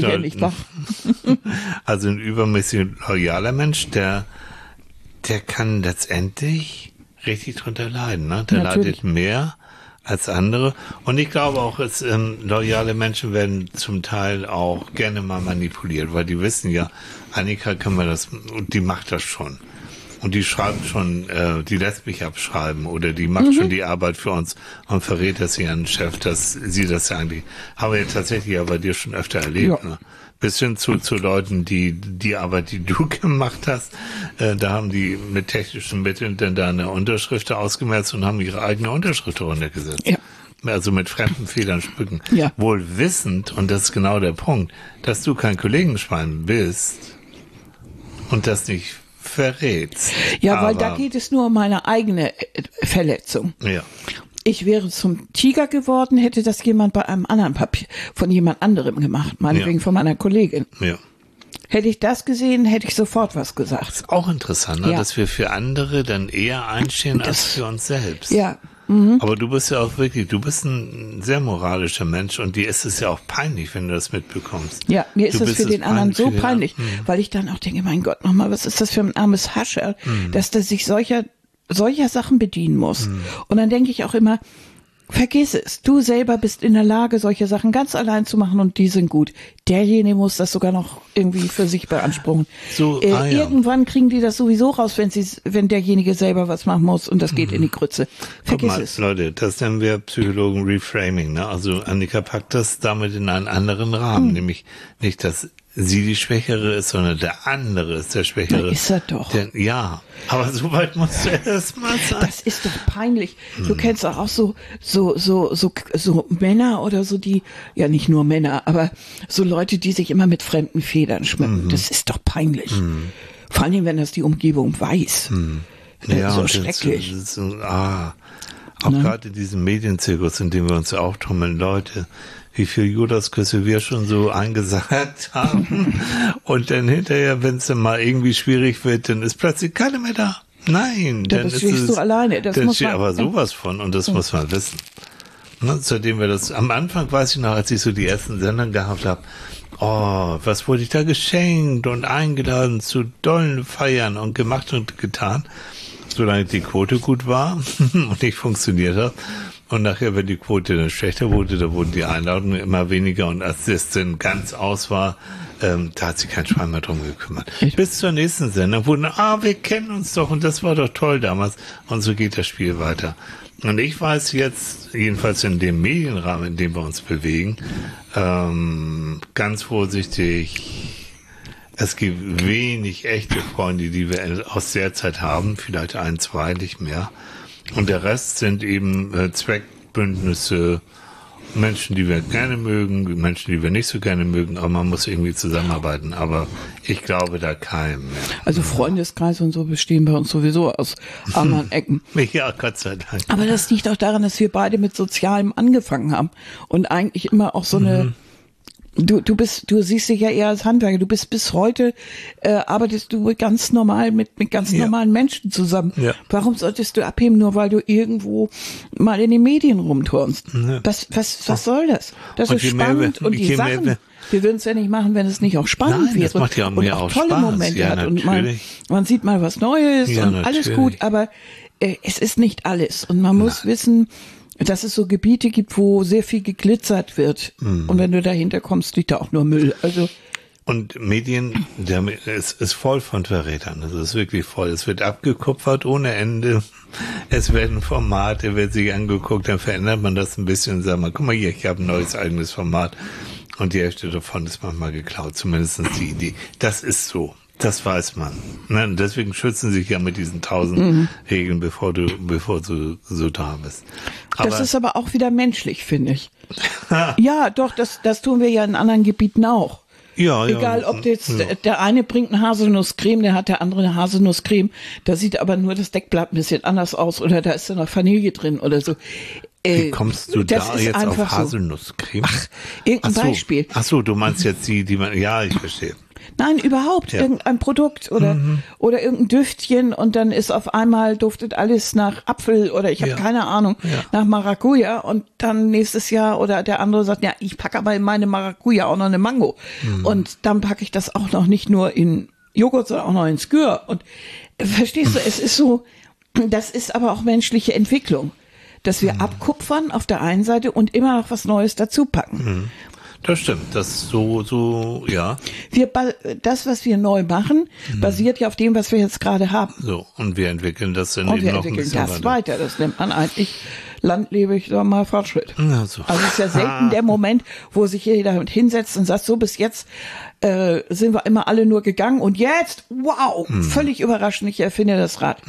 loyaler Mensch, der kann letztendlich richtig drunter leiden, ne? Der leidet mehr als andere. Und ich glaube auch, loyale Menschen werden zum Teil auch gerne mal manipuliert, weil die wissen ja, Annika kann man das, und die macht das schon. Und die schreibt schon, die lässt mich abschreiben oder die macht schon die Arbeit für uns und verrät das ihren Chef, dass sie das ja eigentlich, haben wir ja tatsächlich ja bei dir schon öfter erlebt, ne? Bis hin zu Leuten, die Arbeit, die du gemacht hast, da haben die mit technischen Mitteln dann da eine Unterschrift ausgemerzt und haben ihre eigene Unterschrift runtergesetzt. Ja. Also mit fremden Federn schmücken. Ja. Wohl wissend, und das ist genau der Punkt, dass du kein Kollegenschwein bist und das nicht verrätst. Ja, weil da geht es nur um meine eigene Verletzung. Ja. Ich wäre zum Tiger geworden, hätte das jemand bei einem anderen Papier von jemand anderem gemacht, meinetwegen von meiner Kollegin. Ja. Hätte ich das gesehen, hätte ich sofort was gesagt. Das ist auch interessant, dass wir für andere dann eher einstehen als für uns selbst. Ja. Aber du bist ja auch wirklich, du bist ein sehr moralischer Mensch und dir ist es ja auch peinlich, wenn du das mitbekommst. Ja, mir ist es für den anderen so peinlich, weil ich dann auch denke, mein Gott, nochmal, was ist das für ein armes Hascher, dass der sich solcher Sachen bedienen muss. Und dann denke ich auch immer, vergiss es, du selber bist in der Lage, solche Sachen ganz allein zu machen und die sind gut. Derjenige muss das sogar noch irgendwie für sich beanspruchen. Irgendwann kriegen die das sowieso raus, wenn derjenige selber was machen muss und das geht in die Grütze. Vergiss es. Leute, das nennen wir Psychologen Reframing, ne? Also Annika packt das damit in einen anderen Rahmen, nämlich nicht, dass sie die Schwächere ist, sondern der andere ist der Schwächere. Da ist er doch. Ja, aber so weit musst du erst mal sein. Das ist doch peinlich. Du kennst auch so Männer oder so, die, ja nicht nur Männer, aber so Leute, die sich immer mit fremden Federn schmücken. Das ist doch peinlich. Vor allem, wenn das die Umgebung weiß. Ja, so schrecklich. Auch gerade in diesem Medienzirkus, in dem wir uns auftummeln, Leute, wie viel Judasküsse wir schon so eingesagt haben. Und dann hinterher, wenn es dann mal irgendwie schwierig wird, dann ist plötzlich keiner mehr da. Nein, dann stehst du alleine. Das muss man, aber sowas von, und das muss man wissen. Ne, seitdem wir das, am Anfang weiß ich noch, als ich so die ersten Sender gehabt habe, oh, was wurde ich da geschenkt und eingeladen zu dollen Feiern und gemacht und getan, solange die Quote gut war und nicht funktioniert hat. Und nachher, wenn die Quote dann schlechter wurde, da wurden die Einladungen immer weniger und als das dann ganz aus war, da hat sich kein Schwein mehr drum gekümmert. Bis zur nächsten Sendung wurden, wir kennen uns doch und das war doch toll damals. Und so geht das Spiel weiter. Und ich weiß jetzt, jedenfalls in dem Medienrahmen, in dem wir uns bewegen, ganz vorsichtig, es gibt wenig echte Freunde, die wir aus der Zeit haben, vielleicht 1, 2, nicht mehr. Und der Rest sind eben Zweckbündnisse, Menschen, die wir gerne mögen, Menschen, die wir nicht so gerne mögen, aber man muss irgendwie zusammenarbeiten. Aber ich glaube da keinem mehr. Also Freundeskreise und so bestehen bei uns sowieso aus anderen Ecken. Ja, Gott sei Dank. Aber das liegt auch daran, dass wir beide mit Sozialem angefangen haben und eigentlich immer auch so eine... Du siehst dich ja eher als Handwerker. Du bist bis heute, arbeitest du ganz normal mit ganz normalen Menschen zusammen. Ja. Warum solltest du abheben, nur weil du irgendwo mal in den Medien rumturnst? Ja. Was soll das? Das ist spannend und die Sachen, wir würden es ja nicht machen, wenn es nicht auch spannend wäre. Das macht ja und auch tolle Spaß. Momente hat und man sieht mal was Neues und natürlich. Alles gut, aber es ist nicht alles und man muss wissen, dass es so Gebiete gibt, wo sehr viel geglitzert wird. Und wenn du dahinter kommst, liegt da auch nur Müll. Also und Medien, es ist voll von Verrätern. Es ist wirklich voll. Es wird abgekupfert ohne Ende. Es werden Formate, wird sich angeguckt, dann verändert man das ein bisschen und sagt mal, guck mal hier, ich habe ein neues eigenes Format. Und die Hälfte davon ist manchmal geklaut, zumindest die Idee. Das ist so. Das weiß man. Ne? Deswegen schützen sich ja mit diesen 1000 Regeln, bevor du so da bist. Das ist aber auch wieder menschlich, finde ich. Ja, doch, das tun wir ja in anderen Gebieten auch. Ja, egal, ob jetzt der eine bringt eine Haselnusscreme, der andere eine Haselnusscreme, da sieht aber nur das Deckblatt ein bisschen anders aus oder da ist dann noch Vanille drin oder so. Wie kommst du da jetzt auf Haselnusscreme? Ach, irgendein Beispiel. Ach so, du meinst jetzt die man, ja, ich verstehe. Nein, überhaupt irgendein Produkt oder irgendein Düftchen und dann ist auf einmal duftet alles nach Apfel oder ich habe keine Ahnung, nach Maracuja und dann nächstes Jahr oder der andere sagt, ja, ich packe aber in meine Maracuja auch noch eine Mango und dann packe ich das auch noch nicht nur in Joghurt, sondern auch noch in Skür und verstehst du, es ist so, das ist aber auch menschliche Entwicklung, dass wir abkupfern auf der einen Seite und immer noch was Neues dazu packen. Das stimmt, das so, ja. Das, was wir neu machen, basiert ja auf dem, was wir jetzt gerade haben. So, und wir entwickeln das dann eben noch ein bisschen weiter. Das nennt man eigentlich landlebig, sagen wir mal, Fortschritt. Ja, so. Also es ist ja selten der Moment, wo sich jeder hinsetzt und sagt, so bis jetzt sind wir immer alle nur gegangen und jetzt, wow, völlig überraschend, ich erfinde das Rad.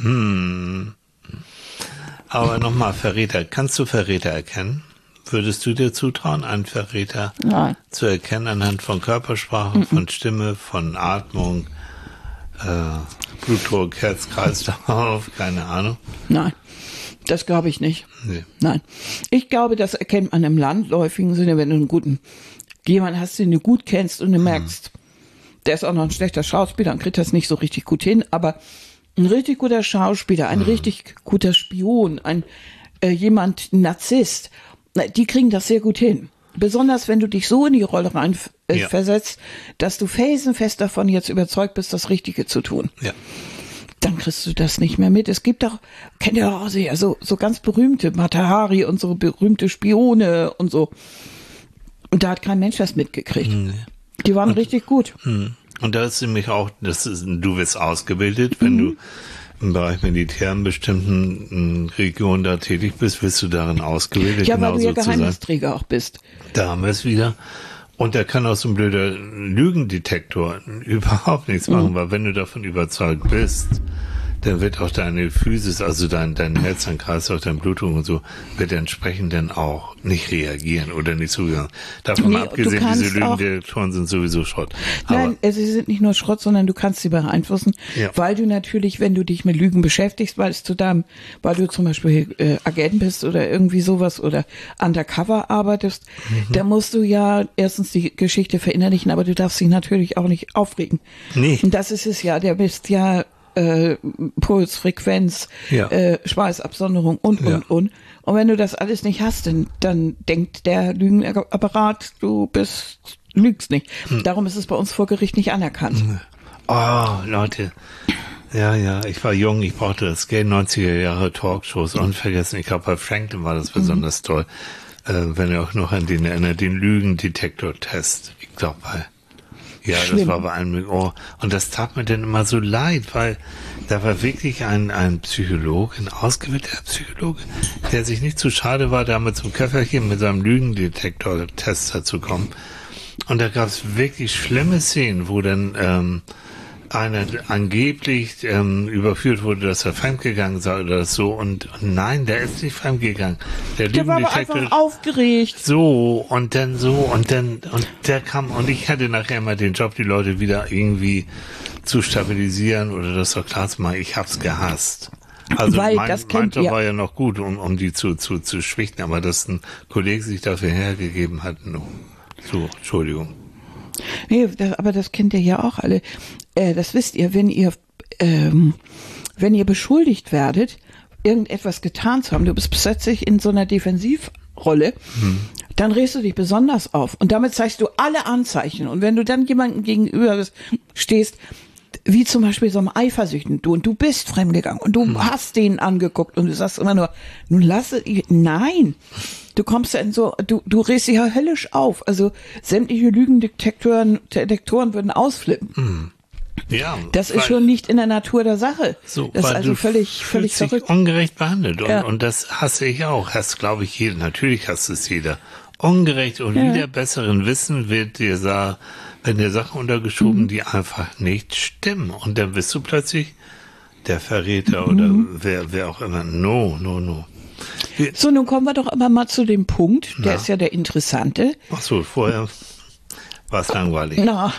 Aber nochmal, Verräter, kannst du Verräter erkennen? Würdest du dir zutrauen, einen Verräter zu erkennen anhand von Körpersprache, von Stimme, von Atmung, Blutdruck, Herz-Kreislauf, keine Ahnung? Nein, das glaube ich nicht. Nee. Nein, ich glaube, das erkennt man im landläufigen Sinne, wenn du jemanden hast, den du gut kennst und du merkst, der ist auch noch ein schlechter Schauspieler und kriegt das nicht so richtig gut hin, aber ein richtig guter Schauspieler, ein richtig guter Spion, ein Narzisst, die kriegen das sehr gut hin. Besonders wenn du dich so in die Rolle rein versetzt, dass du felsenfest davon jetzt überzeugt bist, das Richtige zu tun. Ja. Dann kriegst du das nicht mehr mit. Es gibt auch, kennt ihr auch sehr, so ganz berühmte Mata Hari und so berühmte Spione und so. Und da hat kein Mensch das mitgekriegt. Nee. Die waren richtig gut. Und da ist nämlich auch, du wirst ausgebildet, wenn du im Bereich Militär in bestimmten Regionen da tätig bist, wirst du darin ausgebildet. Ja, weil du ja Geheimnisträger auch bist. Da haben wir es wieder. Und da kann auch so ein blöder Lügendetektor überhaupt nichts machen, weil wenn du davon überzeugt bist, dann wird auch deine Physis, also dein Herz, dein Kreislauf, dein Blutdruck und so, wird entsprechend dann auch nicht reagieren oder nicht zuhören. Davon abgesehen, diese Lügendetektoren sind sowieso Schrott. Nein, sie sind nicht nur Schrott, sondern du kannst sie beeinflussen, weil du natürlich, wenn du dich mit Lügen beschäftigst, weil du zum Beispiel Agent bist oder irgendwie sowas oder undercover arbeitest, dann musst du ja erstens die Geschichte verinnerlichen, aber du darfst dich natürlich auch nicht aufregen. Nee. Und das ist es ja, der bist ja Puls, Frequenz, Ja. Schweißabsonderung und. Und wenn du das alles nicht hast, dann denkt der Lügenapparat, du lügst nicht. Darum ist es bei uns vor Gericht nicht anerkannt. Oh, Leute. Ja, ich war jung, ich brauchte das Geld, 90er Jahre Talkshows, unvergessen. Ich glaube, bei Franklin war das besonders toll. Wenn ihr auch noch an den erinnert, den Lügendetektor-Test. Ich glaube, Schlimm. Das war bei einem, und das tat mir dann immer so leid, weil da war wirklich ein Psychologe, ein ausgebildeter Psychologe, der sich nicht zu schade war, damit zum Köfferchen mit seinem Lügendetektor-Test dazu kommen. Und da gab es wirklich schlimme Szenen, wo dann einer angeblich überführt wurde, dass er fremdgegangen sei oder so. Und nein, der ist nicht fremdgegangen. Der war aber einfach aufgeregt. Und der kam, und ich hatte nachher mal den Job, die Leute wieder irgendwie zu stabilisieren oder das doch klar zu machen. Ich hab's gehasst. Also Weil mein Job ihr. war ja noch gut, um die zu schwichten, aber dass ein Kollege sich dafür hergegeben hat, so, Entschuldigung. Nee, aber das kennt ihr ja auch alle. Das wisst ihr, wenn ihr beschuldigt werdet, irgendetwas getan zu haben, du bist plötzlich in so einer Defensivrolle, dann regst du dich besonders auf. Und damit zeigst du alle Anzeichen. Und wenn du dann jemandem gegenüber stehst, wie zum Beispiel so einem Eifersüchtigen, du bist fremdgegangen und du hast den angeguckt und du sagst immer nur, nun lasse ich, nein. Du kommst ja du regst dich ja höllisch auf. Also sämtliche Lügendetektoren würden ausflippen. Ja. Das ist schon nicht in der Natur der Sache. So, das ist weil also völlig verrückt. Ungerecht behandelt. Ja. Und das hasse ich auch. Hasst, glaube ich, jeder. Natürlich hasst es jeder. Ungerecht und wieder besseren Wissen wird dir Sachen untergeschoben, die einfach nicht stimmen. Und dann bist du plötzlich der Verräter oder wer auch immer. No. So, nun kommen wir doch aber mal zu dem Punkt, der ist ja der interessante. Ach so, vorher war es langweilig. Na,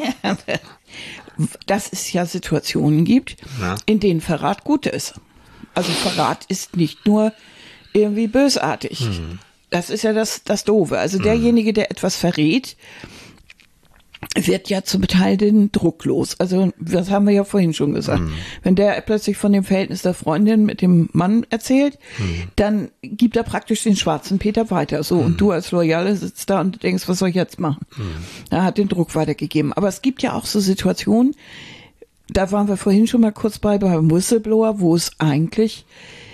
dass es ja Situationen gibt, in denen Verrat gut ist. Also Verrat ist nicht nur irgendwie bösartig. Das ist ja das Doofe. Also derjenige, der etwas verrät, wird ja zum Teil den Druck los. Also das haben wir ja vorhin schon gesagt. Wenn der plötzlich von dem Verhältnis der Freundin mit dem Mann erzählt, dann gibt er praktisch den schwarzen Peter weiter. So, und du als Loyale sitzt da und denkst, was soll ich jetzt machen? Er hat den Druck weitergegeben. Aber es gibt ja auch so Situationen, da waren wir vorhin schon mal kurz beim Whistleblower, wo es eigentlich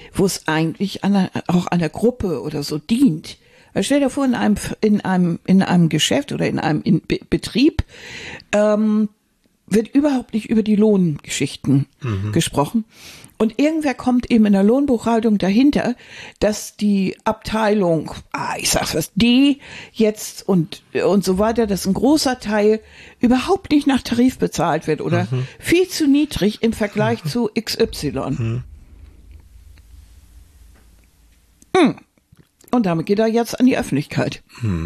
auch einer Gruppe oder so dient. Stell dir vor, in einem Geschäft oder in einem Betrieb wird überhaupt nicht über die Lohngeschichten gesprochen. Und irgendwer kommt eben in der Lohnbuchhaltung dahinter, dass die Abteilung, D jetzt und so weiter, dass ein großer Teil überhaupt nicht nach Tarif bezahlt wird oder viel zu niedrig im Vergleich zu XY. Und damit geht er jetzt an die Öffentlichkeit.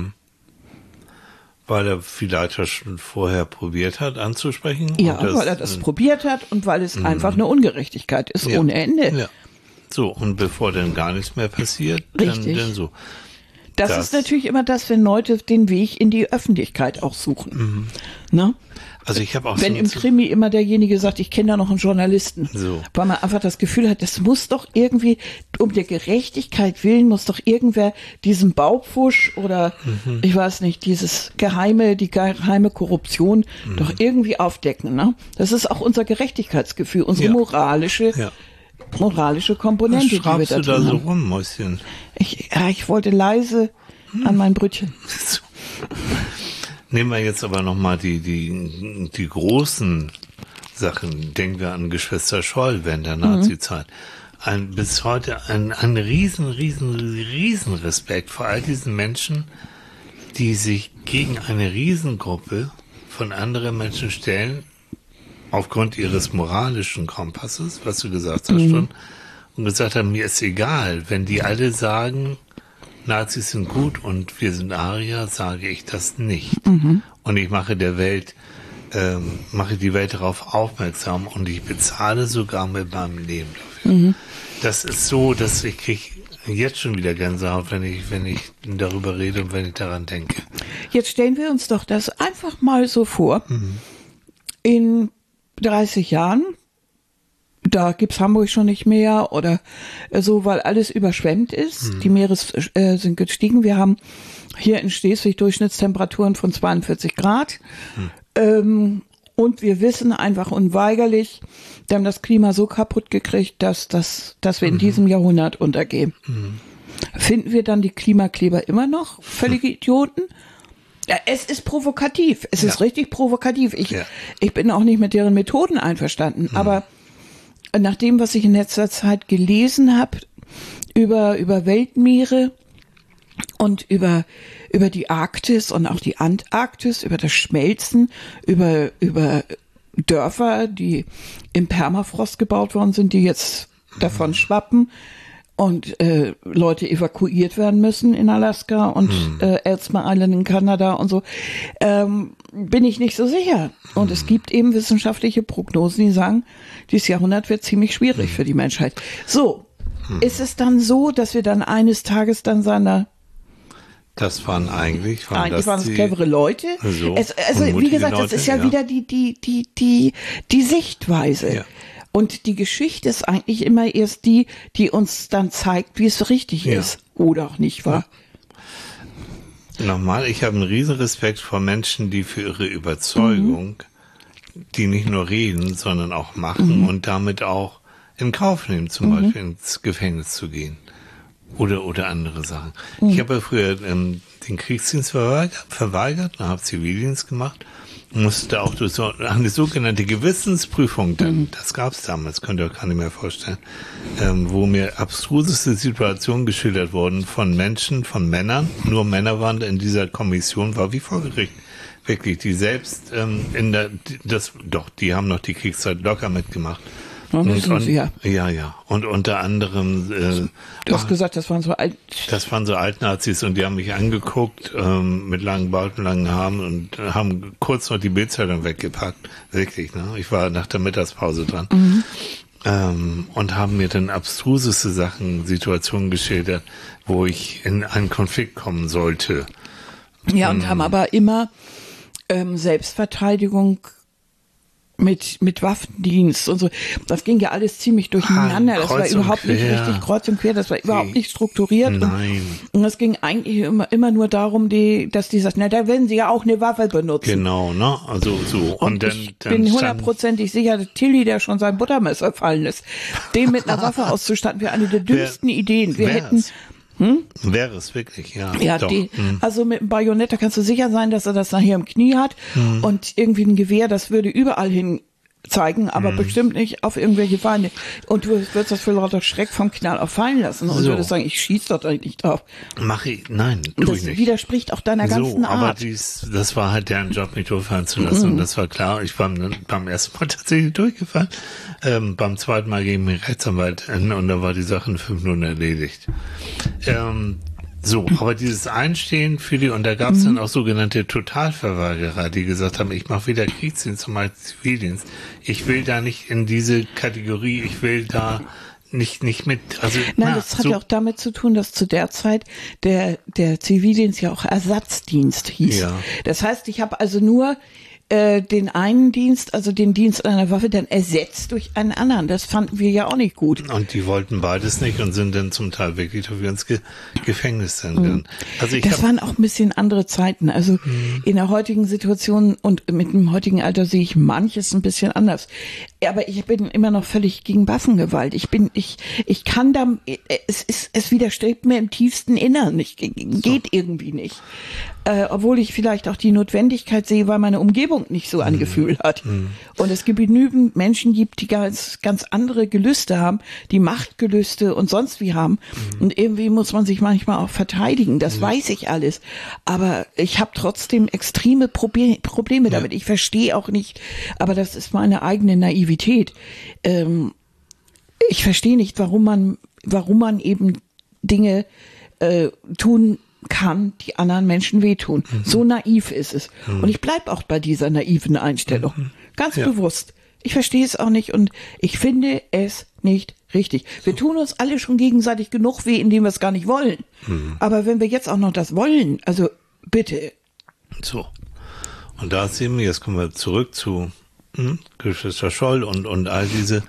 Weil er vielleicht schon vorher probiert hat anzusprechen. Ja, weil er das probiert hat und weil es einfach eine Ungerechtigkeit ist, ohne Ende. Ja. So, und bevor dann gar nichts mehr passiert, dann so. Das ist natürlich immer das, wenn Leute den Weg in die Öffentlichkeit auch suchen. Ne? Also ich habe auch wenn im Krimi immer derjenige sagt, ich kenne da noch einen Journalisten, weil man einfach das Gefühl hat, das muss doch irgendwie, um der Gerechtigkeit willen, muss doch irgendwer diesen Baupfusch oder ich weiß nicht, die geheime Korruption doch irgendwie aufdecken. Ne? Das ist auch unser Gerechtigkeitsgefühl, unsere moralische Komponente, die wir da du da drin so haben. rum, Mäuschen? Ich wollte leise an mein Brötchen. Nehmen wir jetzt aber nochmal die großen Sachen. Denken wir an Geschwister Scholl während der Nazizeit. Bis heute ein riesen Respekt vor all diesen Menschen, die sich gegen eine Riesengruppe von anderen Menschen stellen, aufgrund ihres moralischen Kompasses, was du gesagt hast schon, und gesagt haben, mir ist egal, wenn die alle sagen, Nazis sind gut und wir sind Arier, sage ich das nicht. Und ich mache die Welt darauf aufmerksam und ich bezahle sogar mit meinem Leben dafür. Das ist so, dass ich kriege jetzt schon wieder Gänsehaut, wenn ich darüber rede und wenn ich daran denke. Jetzt stellen wir uns doch das einfach mal so vor. In 30 Jahren da gibt's Hamburg schon nicht mehr oder so, weil alles überschwemmt ist. Die Meere sind gestiegen. Wir haben hier in Schleswig Durchschnittstemperaturen von 42 Grad. Und wir wissen einfach unweigerlich, wir haben das Klima so kaputt gekriegt, dass wir in diesem Jahrhundert untergehen. Finden wir dann die Klimakleber immer noch völlige Idioten? Ja, es ist provokativ. Es ist richtig provokativ. Ich bin auch nicht mit deren Methoden einverstanden. Aber nach dem, was ich in letzter Zeit gelesen habe über Weltmeere und über die Arktis und auch die Antarktis, über das Schmelzen, über Dörfer, die im Permafrost gebaut worden sind, die jetzt davon schwappen und Leute evakuiert werden müssen in Alaska und Ellesmere Island in Kanada und so, bin ich nicht so sicher. Und es gibt eben wissenschaftliche Prognosen, die sagen, dieses Jahrhundert wird ziemlich schwierig für die Menschheit. So, ist es dann so, dass wir dann eines Tages dann das waren eigentlich das clevere Leute. So, also wie gesagt, das ist ja wieder die Sichtweise. Ja. Und die Geschichte ist eigentlich immer erst die uns dann zeigt, wie es richtig ist. Oder auch nicht, wahr? Nochmal, ich habe einen riesen Respekt vor Menschen, die für ihre Überzeugung, die nicht nur reden, sondern auch machen und damit auch in Kauf nehmen, zum Beispiel ins Gefängnis zu gehen. Oder andere Sachen. Ich habe ja früher den Kriegsdienst verweigert und habe Zivildienst gemacht. Musste auch durch so eine sogenannte Gewissensprüfung, das gab es damals, könnt ihr euch gar nicht mehr vorstellen, wo mir abstruseste Situationen geschildert wurden von Menschen, von Männern, nur Männer waren in dieser Kommission, war wie vor Gericht. Wirklich, die selbst die haben noch die Kriegszeit locker mitgemacht. Ja. Und unter anderem du hast gesagt, das waren so Altnazis und die haben mich angeguckt mit langen Barten, langen Haaren und haben kurz noch die Bildzeitung weggepackt. Wirklich, ne? Ich war nach der Mittagspause dran. Und haben mir dann abstruseste Situationen geschildert, wo ich in einen Konflikt kommen sollte. Ja, und haben aber immer Selbstverteidigung mit Waffendienst und so. Das ging ja alles ziemlich durcheinander. Das war überhaupt nicht richtig kreuz und quer. Das war überhaupt nicht strukturiert. Nein. Und es ging eigentlich immer nur darum, dass die sagten, da werden sie ja auch eine Waffe benutzen. Genau, ne? Also so. Und dann, ich bin hundertprozentig sicher, dass Tilly, der schon sein Buttermesser fallen lässt, den mit einer Waffe auszustatten, wäre eine der dümmsten Ideen. Wir hätten wäre es wirklich, ja. Ja, doch. Also mit dem Bajonett, da kannst du sicher sein, dass er das nachher im Knie hat und irgendwie ein Gewehr, das würde überall hin zeigen, aber bestimmt nicht auf irgendwelche Feinde. Und du würdest das für lauter Schreck vom Knall auch fallen lassen und würdest sagen, ich schieß doch nicht drauf. Nein, tu ich nicht. Das widerspricht auch deiner ganzen Art. Aber das war halt deren Job, mich durchfallen zu lassen und das war klar. Ich war beim ersten Mal tatsächlich durchgefallen. Beim zweiten Mal gegen den Rechtsanwalt und da war die Sache in 5 Minuten erledigt. Aber dieses Einstehen für die, und da gab es dann auch sogenannte Totalverweigerer, die gesagt haben, ich mache weder Kriegsdienst noch Zivildienst. Ich will da nicht in diese Kategorie, ich will da nicht mit. Also, nein, das hat ja auch damit zu tun, dass zu der Zeit der Zivildienst ja auch Ersatzdienst hieß. Ja. Das heißt, ich habe also nur den einen Dienst, also den Dienst an einer Waffe, dann ersetzt durch einen anderen. Das fanden wir ja auch nicht gut. Und die wollten beides nicht und sind dann zum Teil wirklich dafür ins Gefängnis gegangen. Also das waren auch ein bisschen andere Zeiten. Also in der heutigen Situation und mit dem heutigen Alter sehe ich manches ein bisschen anders. Aber ich bin immer noch völlig gegen Waffengewalt. Es widerstrebt mir im tiefsten Innern. Geht irgendwie nicht. Obwohl ich vielleicht auch die Notwendigkeit sehe, weil meine Umgebung nicht so ein Gefühl hat. Und es gibt genügend Menschen, die ganz andere Gelüste haben, die Machtgelüste und sonst wie haben. Und irgendwie muss man sich manchmal auch verteidigen. Das weiß ich alles. Aber ich habe trotzdem extreme Probleme damit. Ich verstehe auch nicht, aber das ist meine eigene Naivität. Ich verstehe nicht, warum man eben Dinge tun kann, die anderen Menschen wehtun. So naiv ist es. Und ich bleib auch bei dieser naiven Einstellung. Ganz bewusst. Ich verstehe es auch nicht und ich finde es nicht richtig. Wir tun uns alle schon gegenseitig genug weh, indem wir es gar nicht wollen. Aber wenn wir jetzt auch noch das wollen, also bitte. So. Und da sehen wir, jetzt kommen wir zurück zu Geschwister Scholl und all diese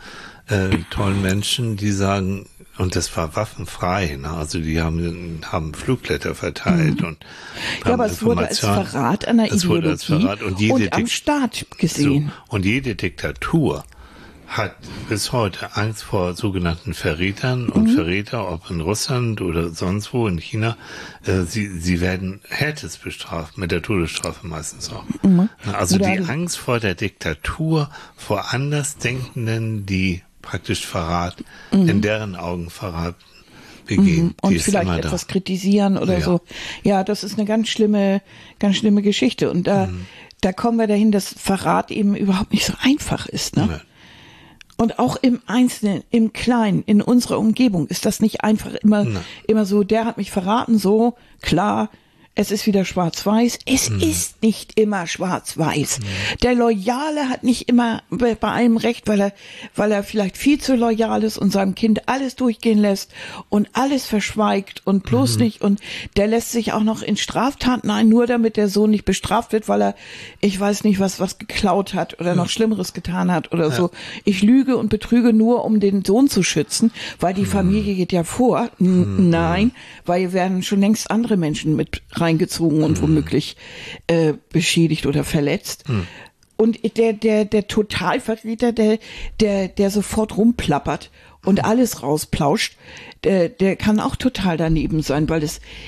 tollen Menschen, die sagen, und das war waffenfrei, ne? Also die haben Flugblätter verteilt und ja, aber es wurde als Verrat an der Ideologie und am Staat gesehen. So, und jede Diktatur hat bis heute Angst vor sogenannten Verrätern und Verräter, ob in Russland oder sonst wo, in China, sie werden härtest bestraft, mit der Todesstrafe meistens auch. Also die Angst vor der Diktatur, vor Andersdenkenden, die praktisch Verrat, in deren Augen Verrat begehen. Und vielleicht etwas kritisieren oder so. Ja, das ist eine ganz schlimme Geschichte. Und da kommen wir dahin, dass Verrat eben überhaupt nicht so einfach ist, ne? Ja. Und auch im Einzelnen, im Kleinen, in unserer Umgebung ist das nicht einfach immer so, der hat mich verraten, so, klar, es ist wieder schwarz-weiß. Es ist nicht immer schwarz-weiß. Der Loyale hat nicht immer bei allem recht, weil er vielleicht viel zu loyal ist und seinem Kind alles durchgehen lässt und alles verschweigt und bloß nicht. Und der lässt sich auch noch in Straftaten ein, nur damit der Sohn nicht bestraft wird, weil er, ich weiß nicht, was geklaut hat oder noch Schlimmeres getan hat oder so. Ich lüge und betrüge nur, um den Sohn zu schützen, weil die Familie geht ja vor. Nein, weil hier werden schon längst andere Menschen mit reingezogen und womöglich beschädigt oder verletzt. Und der Totalverräter, der sofort rumplappert und alles rausplauscht, der kann auch total daneben sein, weil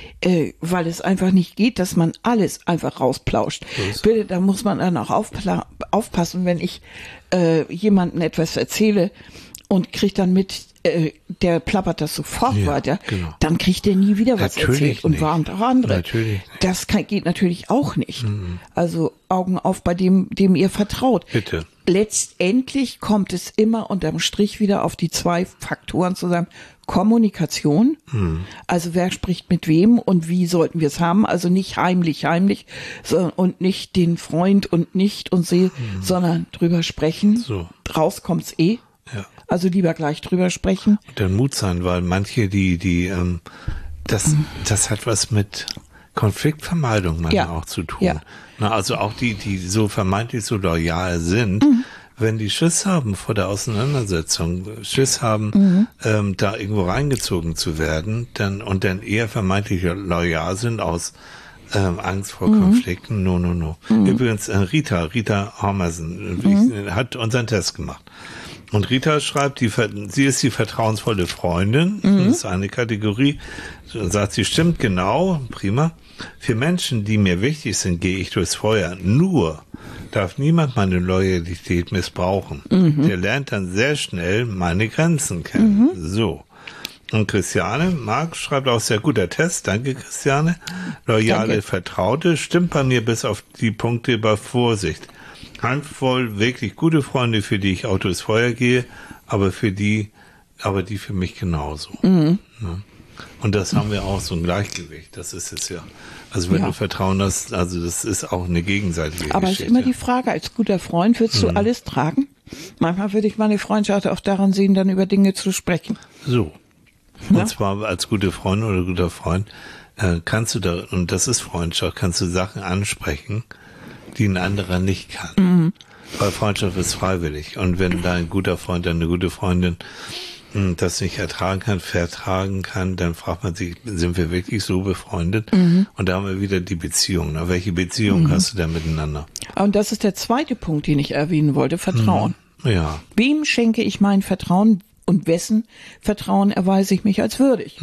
es einfach nicht geht, dass man alles einfach rausplauscht. Bitte, da muss man dann auch aufpassen, wenn ich jemandem etwas erzähle und kriege dann mit, der plappert das sofort weiter, dann kriegt er nie wieder was erzählt und warnt auch andere. Das geht natürlich auch nicht. Also Augen auf bei dem ihr vertraut. Bitte. Letztendlich kommt es immer unterm Strich wieder auf die zwei Faktoren zusammen. Kommunikation, also wer spricht mit wem und wie sollten wir es haben, also nicht heimlich und nicht den Freund und nicht und sie, sondern drüber sprechen. So. Raus kommt's eh. Ja. Also lieber gleich drüber sprechen. Und dann Mut sein, weil manche, das hat was mit Konfliktvermeidung manchmal auch zu tun. Ja. Na, also auch die so vermeintlich so loyal sind, wenn die Schiss haben vor der Auseinandersetzung, Schiss haben, da irgendwo reingezogen zu werden, dann eher vermeintlich loyal sind aus Angst vor Konflikten. No. Übrigens, Rita Hormersen hat unseren Test gemacht. Und Rita schreibt, sie ist die vertrauensvolle Freundin, das ist eine Kategorie, sagt sie, stimmt genau, prima. Für Menschen, die mir wichtig sind, gehe ich durchs Feuer. Nur darf niemand meine Loyalität missbrauchen. Der lernt dann sehr schnell meine Grenzen kennen. So. Und Christiane Mark schreibt auch sehr guter Test, danke Christiane. Loyale Vertraute, stimmt bei mir bis auf die Punkte über Vorsicht. Handvoll wirklich gute Freunde, für die ich auch durchs Feuer gehe, aber die für mich genauso. Ja. Und das haben wir auch, so ein Gleichgewicht. Das ist es ja. Also wenn du Vertrauen hast, also das ist auch eine gegenseitige Geschichte. Aber es ist immer die Frage, als guter Freund würdest du alles tragen? Manchmal würde ich meine Freundschaft auch daran sehen, dann über Dinge zu sprechen. So. Und zwar als gute Freundin oder guter Freund kannst du da, und das ist Freundschaft, kannst du Sachen ansprechen, die ein anderer nicht kann. Weil Freundschaft ist freiwillig. Und wenn dein guter Freund, deine gute Freundin das nicht vertragen kann, dann fragt man sich, sind wir wirklich so befreundet? Und da haben wir wieder die Beziehung. Na, welche Beziehung hast du da miteinander? Und das ist der zweite Punkt, den ich erwähnen wollte, Vertrauen. Ja. Wem schenke ich mein Vertrauen und wessen Vertrauen erweise ich mich als würdig?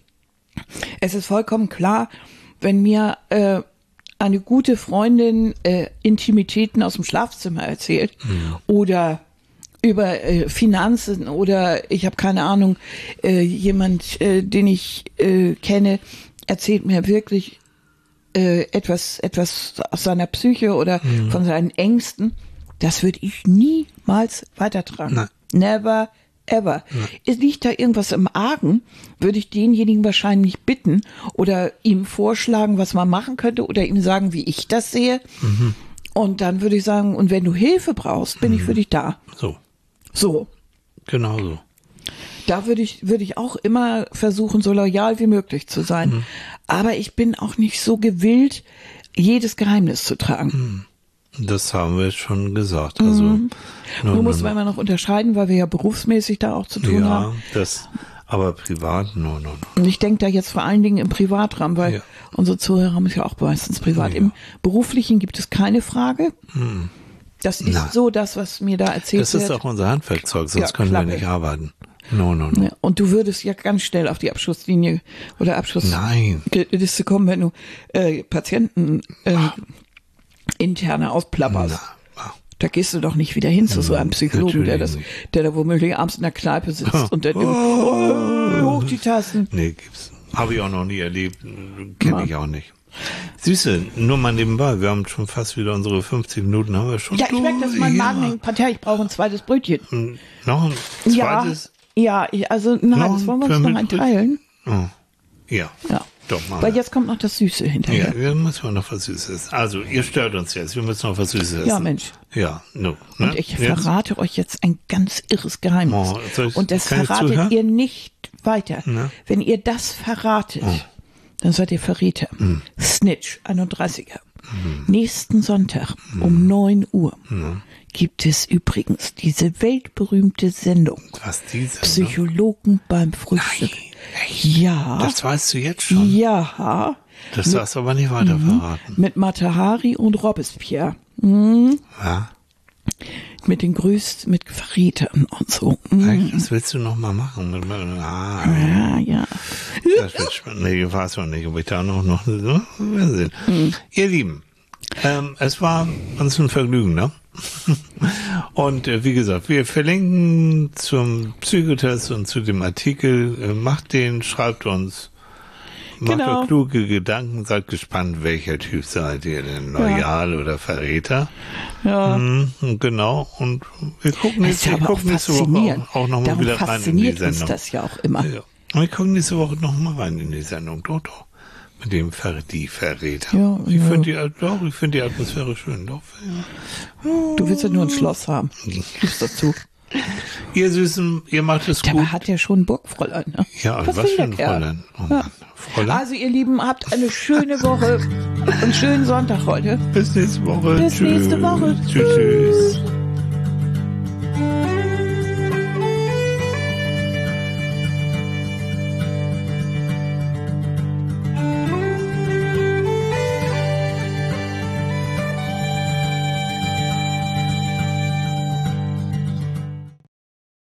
Es ist vollkommen klar, wenn mir eine gute Freundin Intimitäten aus dem Schlafzimmer erzählt oder über Finanzen oder ich habe keine Ahnung, jemand, den ich kenne, erzählt mir wirklich etwas aus seiner Psyche oder von seinen Ängsten, das würde ich niemals weitertragen. Nein. Never ever. Ja. Liegt da irgendwas im Argen, würde ich denjenigen wahrscheinlich bitten oder ihm vorschlagen, was man machen könnte oder ihm sagen, wie ich das sehe. Und dann würde ich sagen, und wenn du Hilfe brauchst, bin ich für dich da. So. Genau so. Da würde ich auch immer versuchen, so loyal wie möglich zu sein. Aber ich bin auch nicht so gewillt, jedes Geheimnis zu tragen. Das haben wir schon gesagt. Also, Nur muss man immer noch unterscheiden, weil wir ja berufsmäßig da auch zu tun haben. Aber privat, no. Und ich denke da jetzt vor allen Dingen im Privatrahmen, weil unsere Zuhörer haben es ja auch meistens privat. Im Beruflichen gibt es keine Frage. Das ist so das, was mir da erzählt wird. Das ist auch unser Handwerkzeug, sonst können wir nicht arbeiten. No. Ja, und du würdest ja ganz schnell auf die Abschlusslinie oder Abschlussliste kommen, wenn du Patienten interne ausplapperst. Da gehst du doch nicht wieder hin zu so einem Psychologen, der da womöglich abends in der Kneipe sitzt und dann hoch die Tasten. Nee, habe ich auch noch nie erlebt, kenne ich auch nicht. Süße, nur mal nebenbei, wir haben schon fast wieder unsere 50 Minuten, haben wir schon. Ja, ich merke, dass mein Magen hängt. Partei, ich brauche ein zweites Brötchen. Noch ein zweites? Ja, also ein halbes, wollen wir uns noch einteilen? Oh. Ja. Doch, mal. Weil jetzt kommt noch das Süße hinterher. Ja, wir müssen noch was Süßes essen. Also, ihr stört uns jetzt, wir müssen noch was Süßes essen. Ja, Mensch. Ja, no. Und ich verrate euch jetzt ein ganz irres Geheimnis. Und das verratet ihr nicht weiter. Na? Wenn ihr das verratet, dann seid ihr Verräter. Snitch, 31er. Nächsten Sonntag um 9 Uhr gibt es übrigens diese weltberühmte Sendung. Was, diese? Psychologen beim Frühstück. Nein. Ja. Das weißt du jetzt schon? Ja. Das darfst du aber nicht weiter verraten. Mit Mata Hari und Robespierre. Ja. Mit den mit Verrätern und so. Das willst du noch mal machen? Ja. Das wird spannend. Nee, ich weiß noch nicht, ob ich da noch sehen. Ihr Lieben, es war uns ein Vergnügen, ne? Und wie gesagt, wir verlinken zum Psychotest und zu dem Artikel. Macht den, schreibt uns. Macht euch kluge Gedanken, seid gespannt, welcher Typ seid ihr denn? Loyal oder Verräter? Ja. Genau. Und wir gucken nächste Woche auch nochmal wieder rein in die Sendung. Uns das ja auch immer. Ja. Wir gucken nächste Woche nochmal rein in die Sendung. Doch. Mit dem die Verräter. Ja, ich finde die Atmosphäre schön. Doch. Ja. Du willst ja nur ein Schloss haben. Gib's dazu. Ihr Süßen, ihr macht es gut. Aber hat ja schon ein Burgfräulein. Ne? Ja, was für ein Fräulein. Fräulein. Also ihr Lieben, habt eine schöne Woche. Einen schönen Sonntag heute. Bis nächste Woche. Bis nächste Woche. Tschüss.